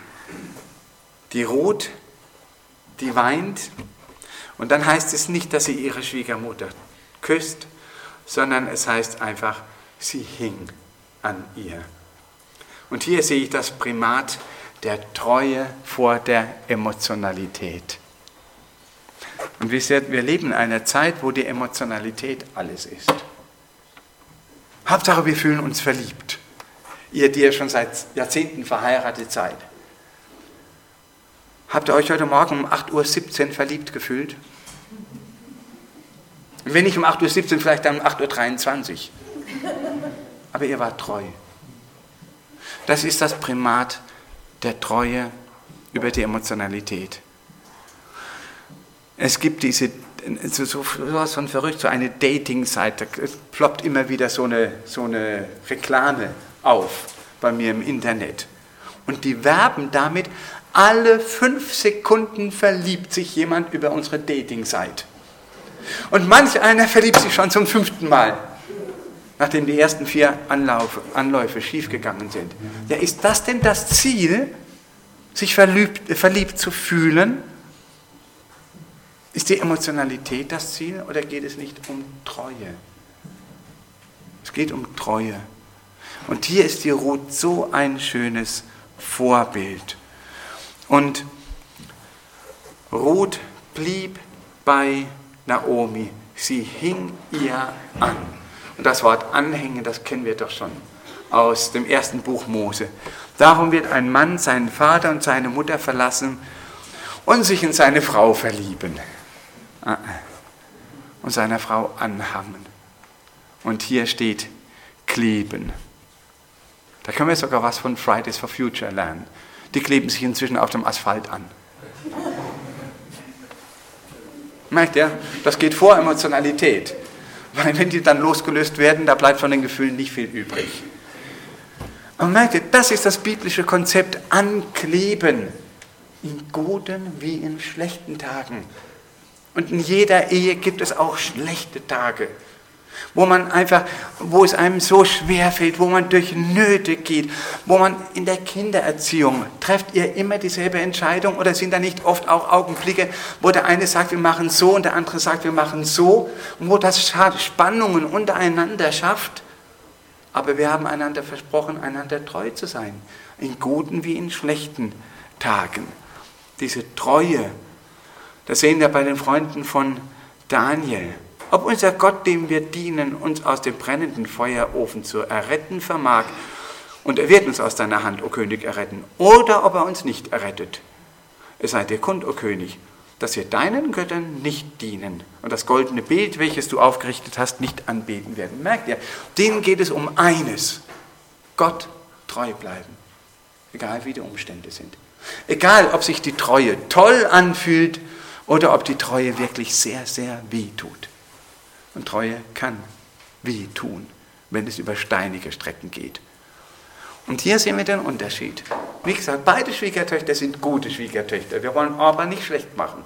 Ruth, die weint, und dann heißt es nicht, dass sie ihre Schwiegermutter küsst, sondern es heißt einfach, sie hing an ihr. Und hier sehe ich das Primat der Treue vor der Emotionalität. Und wisst ihr, wir leben in einer Zeit, wo die Emotionalität alles ist. Hauptsache, wir fühlen uns verliebt. Ihr, die ja schon seit Jahrzehnten verheiratet seid. Habt ihr euch heute Morgen um 8:17 Uhr verliebt gefühlt? Wenn nicht um 8:17 Uhr, vielleicht dann um 8:23 Uhr. Aber ihr wart treu. Das ist das Primat der Treue über die Emotionalität. Es gibt sowas von verrückt, so eine Dating-Seite. Es ploppt immer wieder so eine Reklame auf bei mir im Internet. Und die werben damit, alle 5 Sekunden verliebt sich jemand über unsere Dating-Seite. Und manch einer verliebt sich schon zum 5. Mal, nachdem die ersten 4 Anläufe schiefgegangen sind. Ja, ist das denn das Ziel, sich verliebt zu fühlen? Ist die Emotionalität das Ziel oder geht es nicht um Treue? Es geht um Treue. Und hier ist die Ruth so ein schönes Vorbild. Und Ruth blieb bei Naomi. Sie hing ihr an. Und das Wort anhängen, das kennen wir doch schon aus dem 1. Buch Mose. Darum wird ein Mann seinen Vater und seine Mutter verlassen und sich in seine Frau verlieben. Und seiner Frau anhangen. Und hier steht kleben. Da können wir sogar was von Fridays for Future lernen. Die kleben sich inzwischen auf dem Asphalt an. Merkt ihr? Das geht vor Emotionalität. Weil wenn die dann losgelöst werden, da bleibt von den Gefühlen nicht viel übrig. Und merkt ihr, das ist das biblische Konzept ankleben. In guten wie in schlechten Tagen. Und in jeder Ehe gibt es auch schlechte Tage, wo es einem so schwer fällt, wo man durch Nöte geht, wo man in der Kindererziehung, trefft ihr immer dieselbe Entscheidung oder sind da nicht oft auch Augenblicke, wo der eine sagt, wir machen so und der andere sagt, wir machen so, und wo das Spannungen untereinander schafft, aber wir haben einander versprochen, einander treu zu sein, in guten wie in schlechten Tagen. Diese Treue, das sehen wir bei den Freunden von Daniel. Ob unser Gott, dem wir dienen, uns aus dem brennenden Feuerofen zu erretten vermag, und er wird uns aus deiner Hand, o König, erretten, oder ob er uns nicht errettet. Es sei dir kund, o König, dass wir deinen Göttern nicht dienen und das goldene Bild, welches du aufgerichtet hast, nicht anbeten werden. Merkt ihr, denen geht es um eines: Gott treu bleiben, egal wie die Umstände sind. Egal, ob sich die Treue toll anfühlt oder ob die Treue wirklich sehr, sehr weh tut. Und Treue kann weh tun, wenn es über steinige Strecken geht. Und hier sehen wir den Unterschied. Wie gesagt, beide Schwiegertöchter sind gute Schwiegertöchter. Wir wollen Orpa nicht schlecht machen.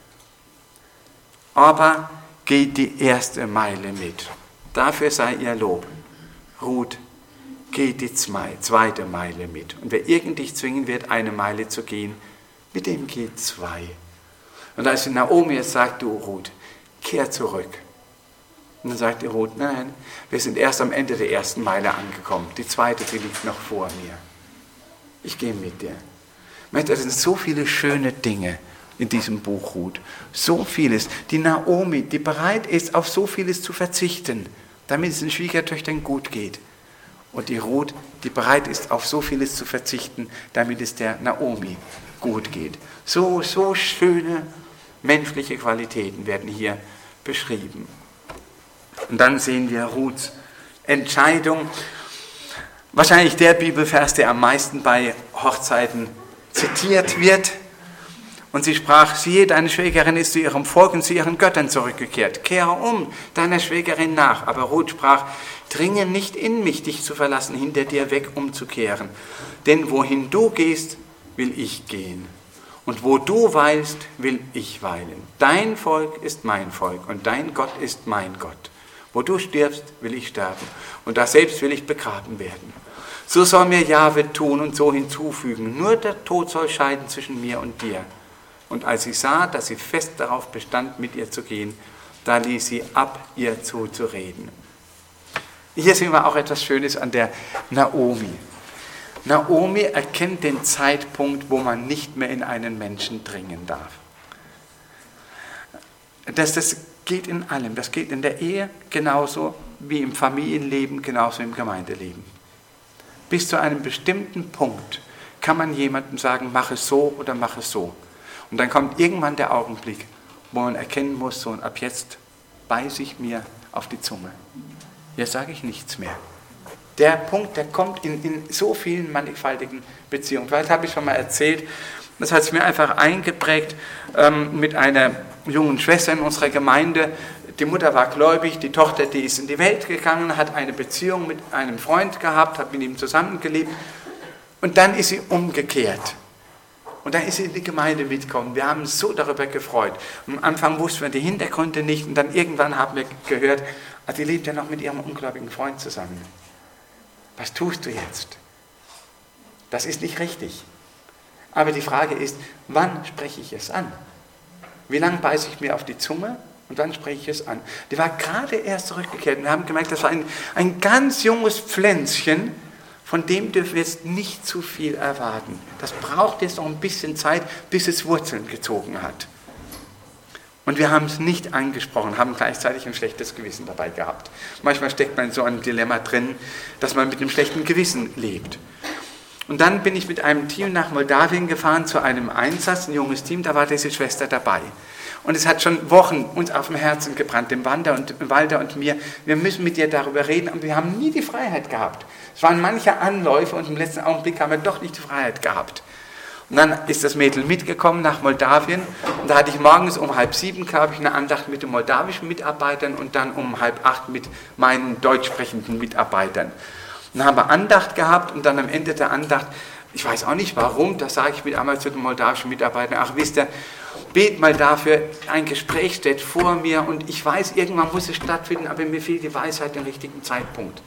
Orpa geht die erste Meile mit. Dafür sei ihr Lob. Ruth geht die zweite Meile mit. Und wer irgend dich zwingen wird, eine Meile zu gehen, mit dem geht 2. Und als Naomi jetzt sagt, du Ruth, kehr zurück. Und dann sagt die Ruth, nein, wir sind erst am Ende der ersten Meile angekommen. Die zweite, die liegt noch vor mir. Ich gehe mit dir. Es sind so viele schöne Dinge in diesem Buch Ruth. So vieles. Die Naomi, die bereit ist, auf so vieles zu verzichten, damit es den Schwiegertöchtern gut geht. Und die Ruth, die bereit ist, auf so vieles zu verzichten, damit es der Naomi gut geht. So schöne menschliche Qualitäten werden hier beschrieben. Und dann sehen wir Ruths Entscheidung. Wahrscheinlich der Bibelvers, der am meisten bei Hochzeiten zitiert wird. Und sie sprach, siehe, deine Schwägerin ist zu ihrem Volk und zu ihren Göttern zurückgekehrt. Kehre um deiner Schwägerin nach. Aber Ruth sprach, dringe nicht in mich, dich zu verlassen, hinter dir weg umzukehren. Denn wohin du gehst, will ich gehen. Und wo du weilst, will ich weilen. Dein Volk ist mein Volk und dein Gott ist mein Gott. Wo du stirbst, will ich sterben und da selbst will ich begraben werden. So soll mir Jahwe tun und so hinzufügen. Nur der Tod soll scheiden zwischen mir und dir. Und als sie sah, dass sie fest darauf bestand, mit ihr zu gehen, da ließ sie ab, ihr zuzureden. Hier sehen wir auch etwas Schönes an der Naomi. Naomi erkennt den Zeitpunkt, wo man nicht mehr in einen Menschen dringen darf. Das geht in allem. Das geht in der Ehe genauso wie im Familienleben, genauso im Gemeindeleben. Bis zu einem bestimmten Punkt kann man jemandem sagen, mach es so oder mach es so. Und dann kommt irgendwann der Augenblick, wo man erkennen muss, so und ab jetzt beiße ich mir auf die Zunge. Jetzt sage ich nichts mehr. Der Punkt, der kommt in so vielen mannigfaltigen Beziehungen. Vielleicht habe ich schon mal erzählt, das hat es mir einfach eingeprägt mit einer jungen Schwester in unserer Gemeinde. Die Mutter war gläubig, die Tochter, die ist in die Welt gegangen, hat eine Beziehung mit einem Freund gehabt, hat mit ihm zusammengelebt und dann ist sie umgekehrt. Und dann ist sie in die Gemeinde mitgekommen. Wir haben uns so darüber gefreut. Und am Anfang wussten wir die Hintergründe nicht und dann irgendwann haben wir gehört, die lebt ja noch mit ihrem ungläubigen Freund zusammen. Was tust du jetzt? Das ist nicht richtig. Aber die Frage ist, wann spreche ich es an? Wie lange beiße ich mir auf die Zunge und wann spreche ich es an? Die war gerade erst zurückgekehrt und wir haben gemerkt, das war ein ganz junges Pflänzchen, von dem dürfen wir jetzt nicht zu viel erwarten. Das braucht jetzt noch ein bisschen Zeit, bis es Wurzeln gezogen hat. Und wir haben es nicht angesprochen, haben gleichzeitig ein schlechtes Gewissen dabei gehabt. Manchmal steckt man in so einem Dilemma drin, dass man mit einem schlechten Gewissen lebt. Und dann bin ich mit einem Team nach Moldawien gefahren zu einem Einsatz, ein junges Team, da war diese Schwester dabei. Und es hat schon Wochen uns auf dem Herzen gebrannt, dem Walter und mir. Wir müssen mit dir darüber reden, und wir haben nie die Freiheit gehabt. Es waren manche Anläufe und im letzten Augenblick haben wir doch nicht die Freiheit gehabt. Und dann ist das Mädel mitgekommen nach Moldawien und da hatte ich morgens um 6:30, glaube ich, eine Andacht mit den moldawischen Mitarbeitern und dann um 7:30 mit meinen deutsch sprechenden Mitarbeitern. Und dann haben wir Andacht gehabt und dann am Ende der Andacht, ich weiß auch nicht warum, da sage ich mit einmal zu den moldawischen Mitarbeitern, ach wisst ihr, bet mal dafür, ein Gespräch steht vor mir und ich weiß, irgendwann muss es stattfinden, aber mir fehlt die Weisheit, den richtigen Zeitpunkt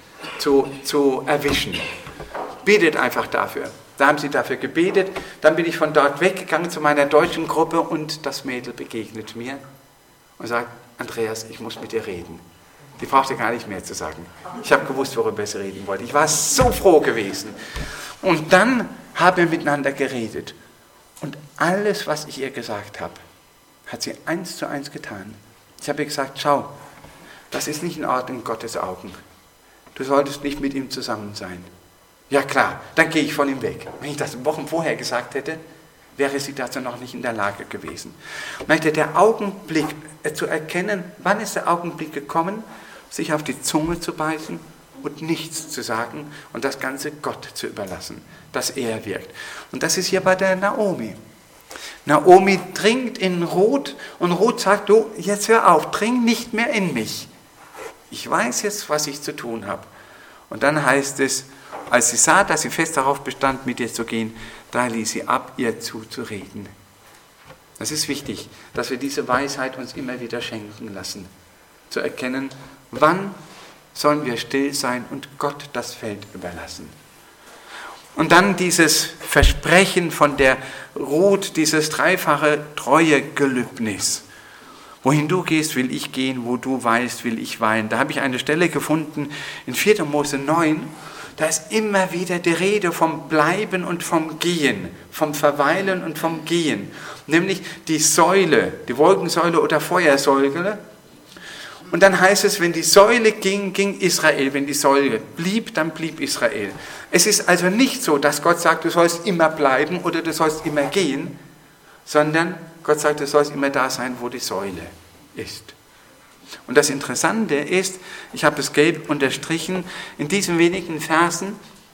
zu erwischen. Betet einfach dafür. Da haben sie dafür gebetet, dann bin ich von dort weggegangen zu meiner deutschen Gruppe und das Mädel begegnet mir und sagt, Andreas, ich muss mit dir reden. Die brauchte gar nicht mehr zu sagen. Ich habe gewusst, worüber sie reden wollte. Ich war so froh gewesen. Und dann haben wir miteinander geredet. Und alles, was ich ihr gesagt habe, hat sie 1:1 getan. Ich habe ihr gesagt, schau, das ist nicht in Ordnung in Gottes Augen. Du solltest nicht mit ihm zusammen sein. Ja klar, dann gehe ich von ihm weg. Wenn ich das Wochen vorher gesagt hätte, wäre sie dazu noch nicht in der Lage gewesen. Merkt der Augenblick zu erkennen, wann ist der Augenblick gekommen, sich auf die Zunge zu beißen und nichts zu sagen und das Ganze Gott zu überlassen, dass er wirkt. Und das ist hier bei der Naomi. Naomi dringt in Ruth und Ruth sagt, du, jetzt hör auf, dring nicht mehr in mich. Ich weiß jetzt, was ich zu tun habe. Und dann heißt es, als sie sah, dass sie fest darauf bestand, mit ihr zu gehen, da ließ sie ab, ihr zuzureden. Das ist wichtig, dass wir diese Weisheit uns immer wieder schenken lassen. Zu erkennen, wann sollen wir still sein und Gott das Feld überlassen. Und dann dieses Versprechen von der Ruth, dieses dreifache Treuegelübnis. Wohin du gehst, will ich gehen, wo du weilst, will ich weilen. Da habe ich eine Stelle gefunden in 4. Mose 9, da ist immer wieder die Rede vom Bleiben und vom Gehen, vom Verweilen und vom Gehen. Nämlich die Säule, die Wolkensäule oder Feuersäule. Und dann heißt es, wenn die Säule ging, ging Israel. Wenn die Säule blieb, dann blieb Israel. Es ist also nicht so, dass Gott sagt, du sollst immer bleiben oder du sollst immer gehen, sondern Gott sagt, du sollst immer da sein, wo die Säule ist. Und das Interessante ist, ich habe es gelb unterstrichen, in diesen wenigen Versen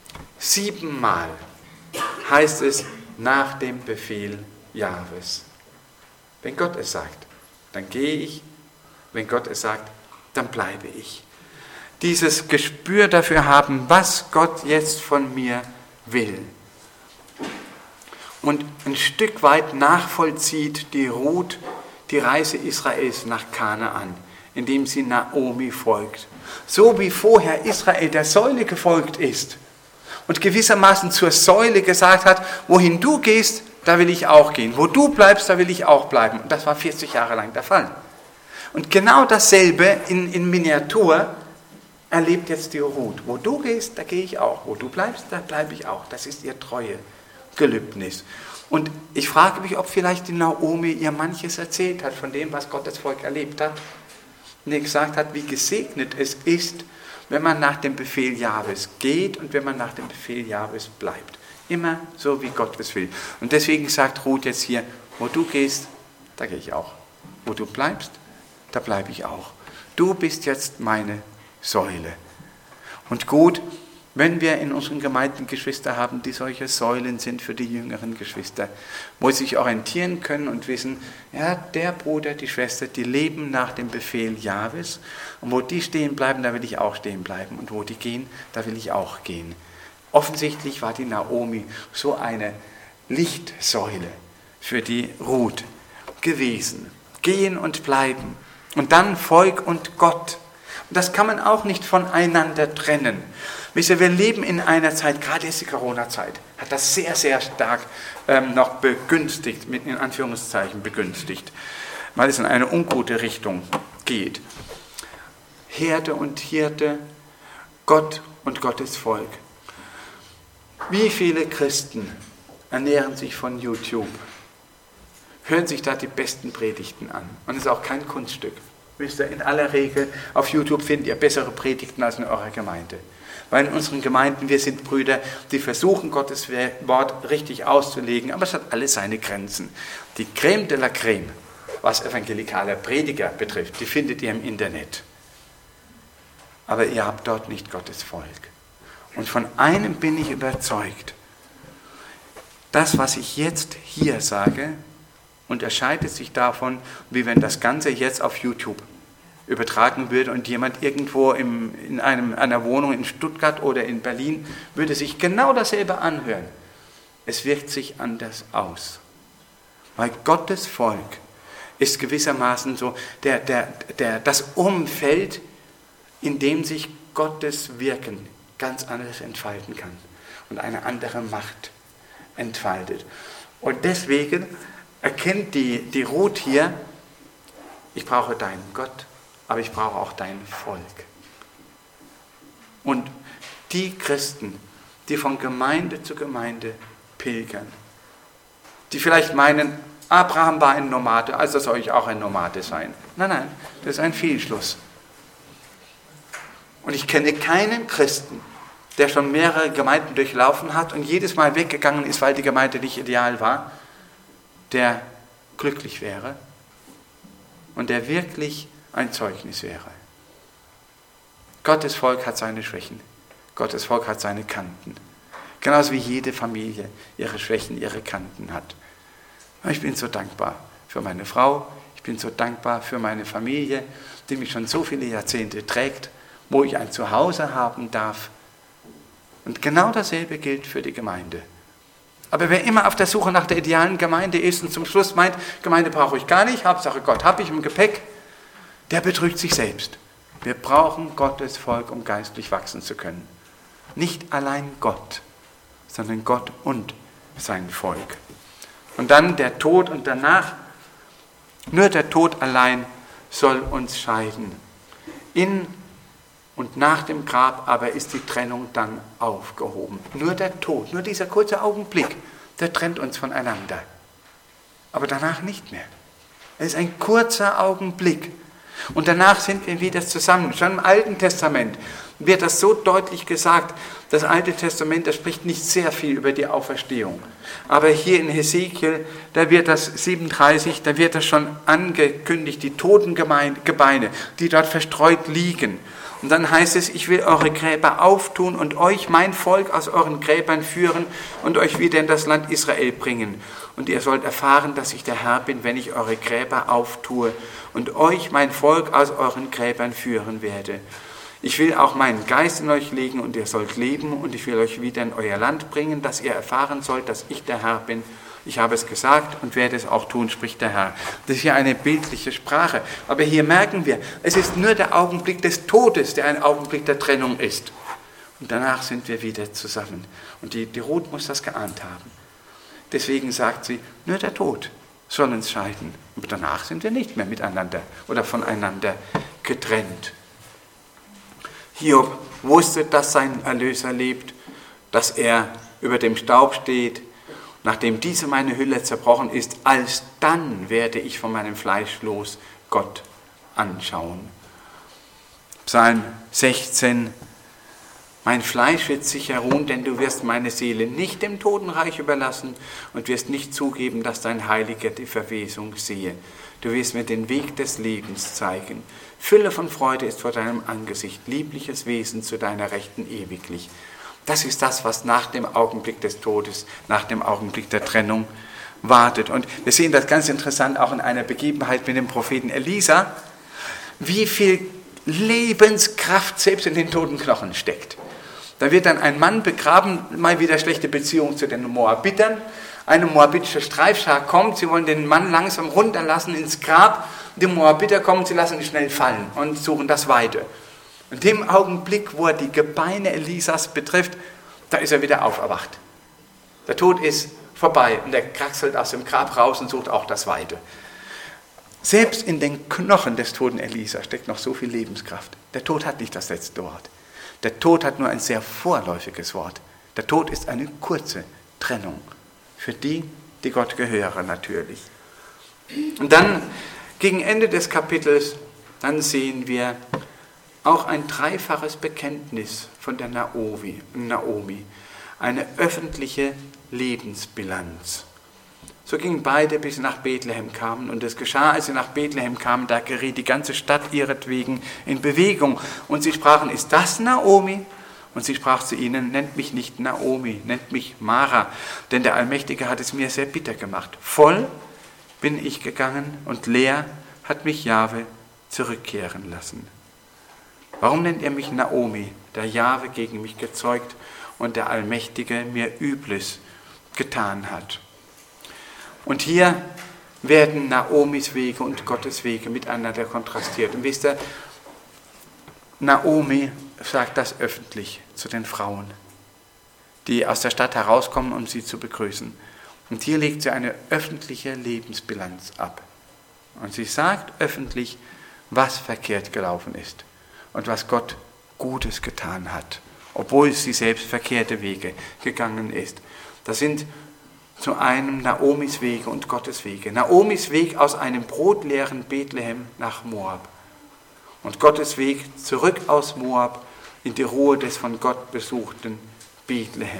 7-mal heißt es nach dem Befehl Jahwes. Wenn Gott es sagt, dann gehe ich. Wenn Gott es sagt, dann bleibe ich. Dieses Gespür dafür haben, was Gott jetzt von mir will. Und ein Stück weit nachvollzieht die Ruth die Reise Israels nach Kanaan, indem sie Naomi folgt. So wie vorher Israel der Säule gefolgt ist und gewissermaßen zur Säule gesagt hat, wohin du gehst, da will ich auch gehen. Wo du bleibst, da will ich auch bleiben. Und das war 40 Jahre lang der Fall. Und genau dasselbe in Miniatur erlebt jetzt die Ruth. Wo du gehst, da gehe ich auch. Wo du bleibst, da bleibe ich auch. Das ist ihr Treuegelübnis. Und ich frage mich, ob vielleicht die Naomi ihr manches erzählt hat von dem, was Gottes Volk erlebt hat. Und ihr gesagt hat, wie gesegnet es ist, wenn man nach dem Befehl Jahwes geht und wenn man nach dem Befehl Jahwes bleibt. Immer so, wie Gott es will. Und deswegen sagt Ruth jetzt hier, Wo du gehst, da gehe ich auch. Wo du bleibst, da bleibe ich auch. Du bist jetzt meine Säule. Und gut, wenn wir in unseren Gemeinden Geschwister haben, die solche Säulen sind für die jüngeren Geschwister, wo sie sich orientieren können und wissen, ja, der Bruder, die Schwester, die leben nach dem Befehl Jahwes, und wo die stehen bleiben, da will ich auch stehen bleiben, und wo die gehen, da will ich auch gehen. Offensichtlich war die Naomi so eine Lichtsäule für die Ruth gewesen. Gehen und bleiben. Und dann Volk und Gott. Und das kann man auch nicht voneinander trennen. Wisst ihr, wir leben in einer Zeit, gerade jetzt die Corona-Zeit, hat das sehr, sehr stark noch begünstigt, mit in Anführungszeichen begünstigt, weil es in eine ungute Richtung geht. Herde und Hirte, Gott und Gottes Volk. Wie viele Christen ernähren sich von YouTube, hören sich da die besten Predigten an. Und es ist auch kein Kunststück. Wisst ihr, in aller Regel auf YouTube findet ihr bessere Predigten als in eurer Gemeinde. Weil in unseren Gemeinden, wir sind Brüder, die versuchen, Gottes Wort richtig auszulegen, aber es hat alles seine Grenzen. Die Crème de la Crème, was evangelikaler Prediger betrifft, die findet ihr im Internet. Aber ihr habt dort nicht Gottes Volk. Und von einem bin ich überzeugt. Das, was ich jetzt hier sage, unterscheidet sich davon, wie wenn das Ganze jetzt auf YouTube übertragen würde und jemand irgendwo in einer Wohnung in Stuttgart oder in Berlin würde sich genau dasselbe anhören. Es wirkt sich anders aus. Weil Gottes Volk ist gewissermaßen so das Umfeld, in dem sich Gottes Wirken ganz anders entfalten kann und eine andere Macht entfaltet. Und deswegen erkennt die Ruth hier, ich brauche deinen Gott, aber ich brauche auch dein Volk. Und die Christen, die von Gemeinde zu Gemeinde pilgern, die vielleicht meinen, Abraham war ein Nomade, also soll ich auch ein Nomade sein. Nein, das ist ein Fehlschluss. Und ich kenne keinen Christen, der schon mehrere Gemeinden durchlaufen hat und jedes Mal weggegangen ist, weil die Gemeinde nicht ideal war, der glücklich wäre und der wirklich ein Zeugnis wäre. Gottes Volk hat seine Schwächen. Gottes Volk hat seine Kanten. Genauso wie jede Familie ihre Schwächen, ihre Kanten hat. Ich bin so dankbar für meine Frau. Ich bin so dankbar für meine Familie, die mich schon so viele Jahrzehnte trägt, wo ich ein Zuhause haben darf. Und genau dasselbe gilt für die Gemeinde. Aber wer immer auf der Suche nach der idealen Gemeinde ist und zum Schluss meint, Gemeinde brauche ich gar nicht, Hauptsache Gott habe ich im Gepäck, der betrügt sich selbst. Wir brauchen Gottes Volk, um geistlich wachsen zu können. Nicht allein Gott, sondern Gott und sein Volk. Und dann der Tod und danach, nur der Tod allein soll uns scheiden. In und nach dem Grab aber ist die Trennung dann aufgehoben. Nur der Tod, nur dieser kurze Augenblick, der trennt uns voneinander. Aber danach nicht mehr. Es ist ein kurzer Augenblick. Und danach sind wir wieder zusammen. Schon im Alten Testament wird das so deutlich gesagt. Das Alte Testament, das spricht nicht sehr viel über die Auferstehung. Aber hier in Hesekiel, da wird das 37, da wird das schon angekündigt, die toten Gebeine, die dort verstreut liegen. Und dann heißt es, ich will eure Gräber auftun und euch, mein Volk, aus euren Gräbern führen und euch wieder in das Land Israel bringen. Und ihr sollt erfahren, dass ich der Herr bin, wenn ich eure Gräber auftue und euch, mein Volk, aus euren Gräbern führen werde. Ich will auch meinen Geist in euch legen und ihr sollt leben und ich will euch wieder in euer Land bringen, dass ihr erfahren sollt, dass ich der Herr bin. Ich habe es gesagt und werde es auch tun, spricht der Herr. Das ist ja eine bildliche Sprache. Aber hier merken wir, es ist nur der Augenblick des Todes, der ein Augenblick der Trennung ist. Und danach sind wir wieder zusammen. Und die Ruth muss das geahnt haben. Deswegen sagt sie, nur der Tod soll uns scheiden. Aber danach sind wir nicht mehr miteinander oder voneinander getrennt. Hiob wusste, dass sein Erlöser lebt, dass er über dem Staub steht. Nachdem diese meine Hülle zerbrochen ist, alsdann werde ich von meinem Fleisch los Gott anschauen. Psalm 16, Mein Fleisch wird sicher ruhen, denn du wirst meine Seele nicht dem Totenreich überlassen und wirst nicht zugeben, dass dein Heiliger die Verwesung sehe. Du wirst mir den Weg des Lebens zeigen. Fülle von Freude ist vor deinem Angesicht, liebliches Wesen zu deiner Rechten ewiglich. Das ist das, was nach dem Augenblick des Todes, nach dem Augenblick der Trennung wartet. Und wir sehen das ganz interessant auch in einer Begebenheit mit dem Propheten Elisa, wie viel Lebenskraft selbst in den toten Knochen steckt. Da wird dann ein Mann begraben, mal wieder schlechte Beziehung zu den Moabitern. Eine moabitische Streifschar kommt, sie wollen den Mann langsam runterlassen ins Grab. Die Moabiter kommen, sie lassen ihn schnell fallen und suchen das Weite. In dem Augenblick, wo er die Gebeine Elisas betrifft, da ist er wieder auferwacht. Der Tod ist vorbei und er kraxelt aus dem Grab raus und sucht auch das Weite. Selbst in den Knochen des toten Elisa steckt noch so viel Lebenskraft. Der Tod hat nicht das letzte Wort. Der Tod hat nur ein sehr vorläufiges Wort. Der Tod ist eine kurze Trennung. Für die, die Gott gehören natürlich. Und dann, gegen Ende des Kapitels, dann sehen wir auch ein dreifaches Bekenntnis von der Naomi. Eine öffentliche Lebensbilanz. So gingen beide, bis sie nach Bethlehem kamen. Und es geschah, als sie nach Bethlehem kamen, da geriet die ganze Stadt ihretwegen in Bewegung. Und sie sprachen, ist das Naomi? Und sie sprach zu ihnen, nennt mich nicht Naomi, nennt mich Mara, denn der Allmächtige hat es mir sehr bitter gemacht. Voll bin ich gegangen und leer hat mich Jahwe zurückkehren lassen. Warum nennt ihr mich Naomi, der Jahwe gegen mich gezeugt und der Allmächtige mir Übles getan hat? Und hier werden Naomis Wege und Gottes Wege miteinander kontrastiert. Und wisst ihr, Naomi sagt das öffentlich zu den Frauen, die aus der Stadt herauskommen, um sie zu begrüßen. Und hier legt sie eine öffentliche Lebensbilanz ab. Und sie sagt öffentlich, was verkehrt gelaufen ist und was Gott Gutes getan hat, obwohl sie selbst verkehrte Wege gegangen ist. Das sind zu einem Naomis Wege und Gottes Wege. Naomis Weg aus einem brotleeren Bethlehem nach Moab. Und Gottes Weg zurück aus Moab in die Ruhe des von Gott besuchten Bethlehem.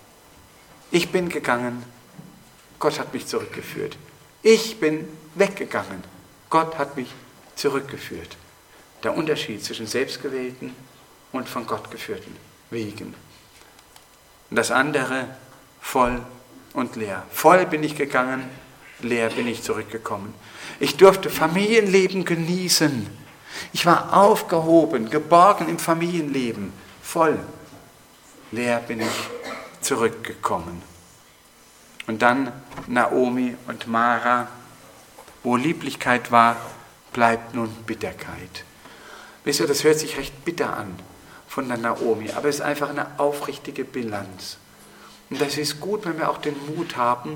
Ich bin gegangen, Gott hat mich zurückgeführt. Ich bin weggegangen, Gott hat mich zurückgeführt. Der Unterschied zwischen selbstgewählten und von Gott geführten Wegen. Und das andere voll und leer. Voll bin ich gegangen, leer bin ich zurückgekommen. Ich durfte Familienleben genießen. Ich war aufgehoben, geborgen im Familienleben. Voll. Leer bin ich zurückgekommen. Und dann Naomi und Mara. Wo Lieblichkeit war, bleibt nun Bitterkeit. Wisst ihr, das hört sich recht bitter an von der Naomi, aber es ist einfach eine aufrichtige Bilanz. Und das ist gut, wenn wir auch den Mut haben,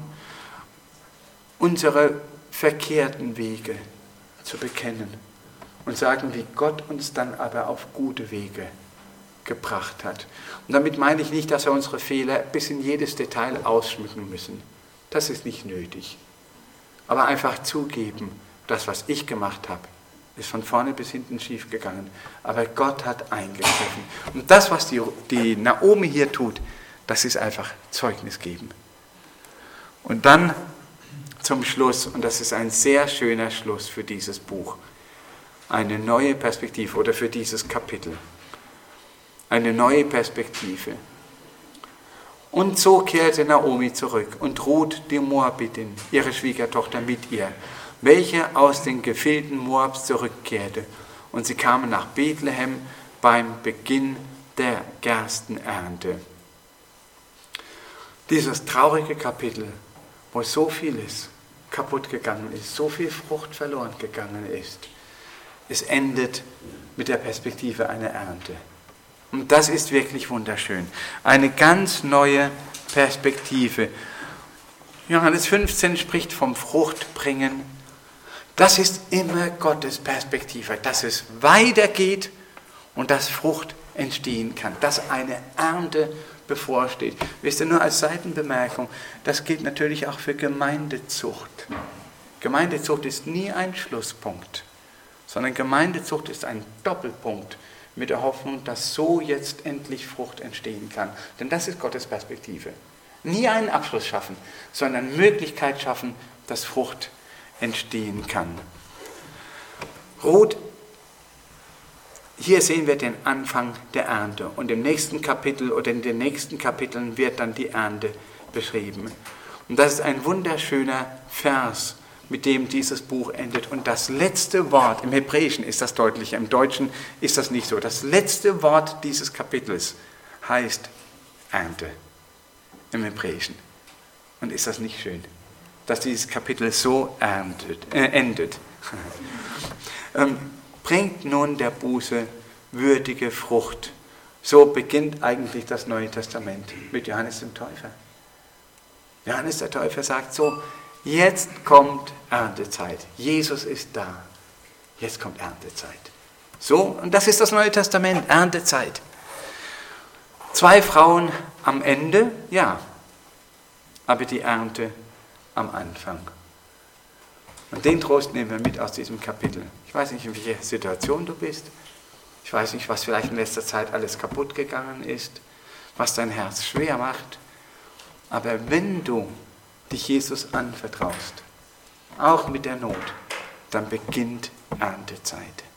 unsere verkehrten Wege zu bekennen und sagen, wie Gott uns dann aber auf gute Wege gebracht hat. Und damit meine ich nicht, dass wir unsere Fehler bis in jedes Detail ausschmücken müssen. Das ist nicht nötig. Aber einfach zugeben, das, was ich gemacht habe, ist von vorne bis hinten schief gegangen. Aber Gott hat eingegriffen. Und das, was die Naomi hier tut, das ist einfach Zeugnis geben. Und dann zum Schluss, und das ist ein sehr schöner Schluss für dieses Buch, eine neue Perspektive oder für dieses Kapitel. Eine neue Perspektive. Und so kehrte Naomi zurück und Ruth, die Moabitin, ihre Schwiegertochter, mit ihr, welche aus den Gefilden Moabs zurückkehrte. Und sie kamen nach Bethlehem beim Beginn der Gerstenernte. Dieses traurige Kapitel, wo so vieles kaputt gegangen ist, so viel Frucht verloren gegangen ist, es endet mit der Perspektive einer Ernte. Und das ist wirklich wunderschön. Eine ganz neue Perspektive. Johannes 15 spricht vom Fruchtbringen. Das ist immer Gottes Perspektive, dass es weitergeht und dass Frucht entstehen kann, dass eine Ernte bevorsteht. Wisst ihr, nur als Seitenbemerkung, das gilt natürlich auch für Gemeindezucht. Gemeindezucht ist nie ein Schlusspunkt, sondern Gemeindezucht ist ein Doppelpunkt mit der Hoffnung, dass so jetzt endlich Frucht entstehen kann. Denn das ist Gottes Perspektive. Nie einen Abschluss schaffen, sondern Möglichkeit schaffen, dass Frucht entstehen kann. Ruth, hier sehen wir den Anfang der Ernte. Und im nächsten Kapitel oder in den nächsten Kapiteln wird dann die Ernte beschrieben. Und das ist ein wunderschöner Vers, mit dem dieses Buch endet. Und das letzte Wort, im Hebräischen ist das deutlicher, im Deutschen ist das nicht so. Das letzte Wort dieses Kapitels heißt Ernte im Hebräischen. Und ist das nicht schön, dass dieses Kapitel so endet? Bringt nun der Buße würdige Frucht. So beginnt eigentlich das Neue Testament mit Johannes dem Täufer. Johannes der Täufer sagt so, jetzt kommt Erntezeit. Jesus ist da. Jetzt kommt Erntezeit. So, und das ist das Neue Testament, Erntezeit. 2 Frauen am Ende, ja, aber die Ernte am Anfang. Und den Trost nehmen wir mit aus diesem Kapitel. Ich weiß nicht, in welcher Situation du bist. Ich weiß nicht, was vielleicht in letzter Zeit alles kaputt gegangen ist, was dein Herz schwer macht. Aber wenn du dich Jesus anvertraust, auch mit der Not, dann beginnt Erntezeit.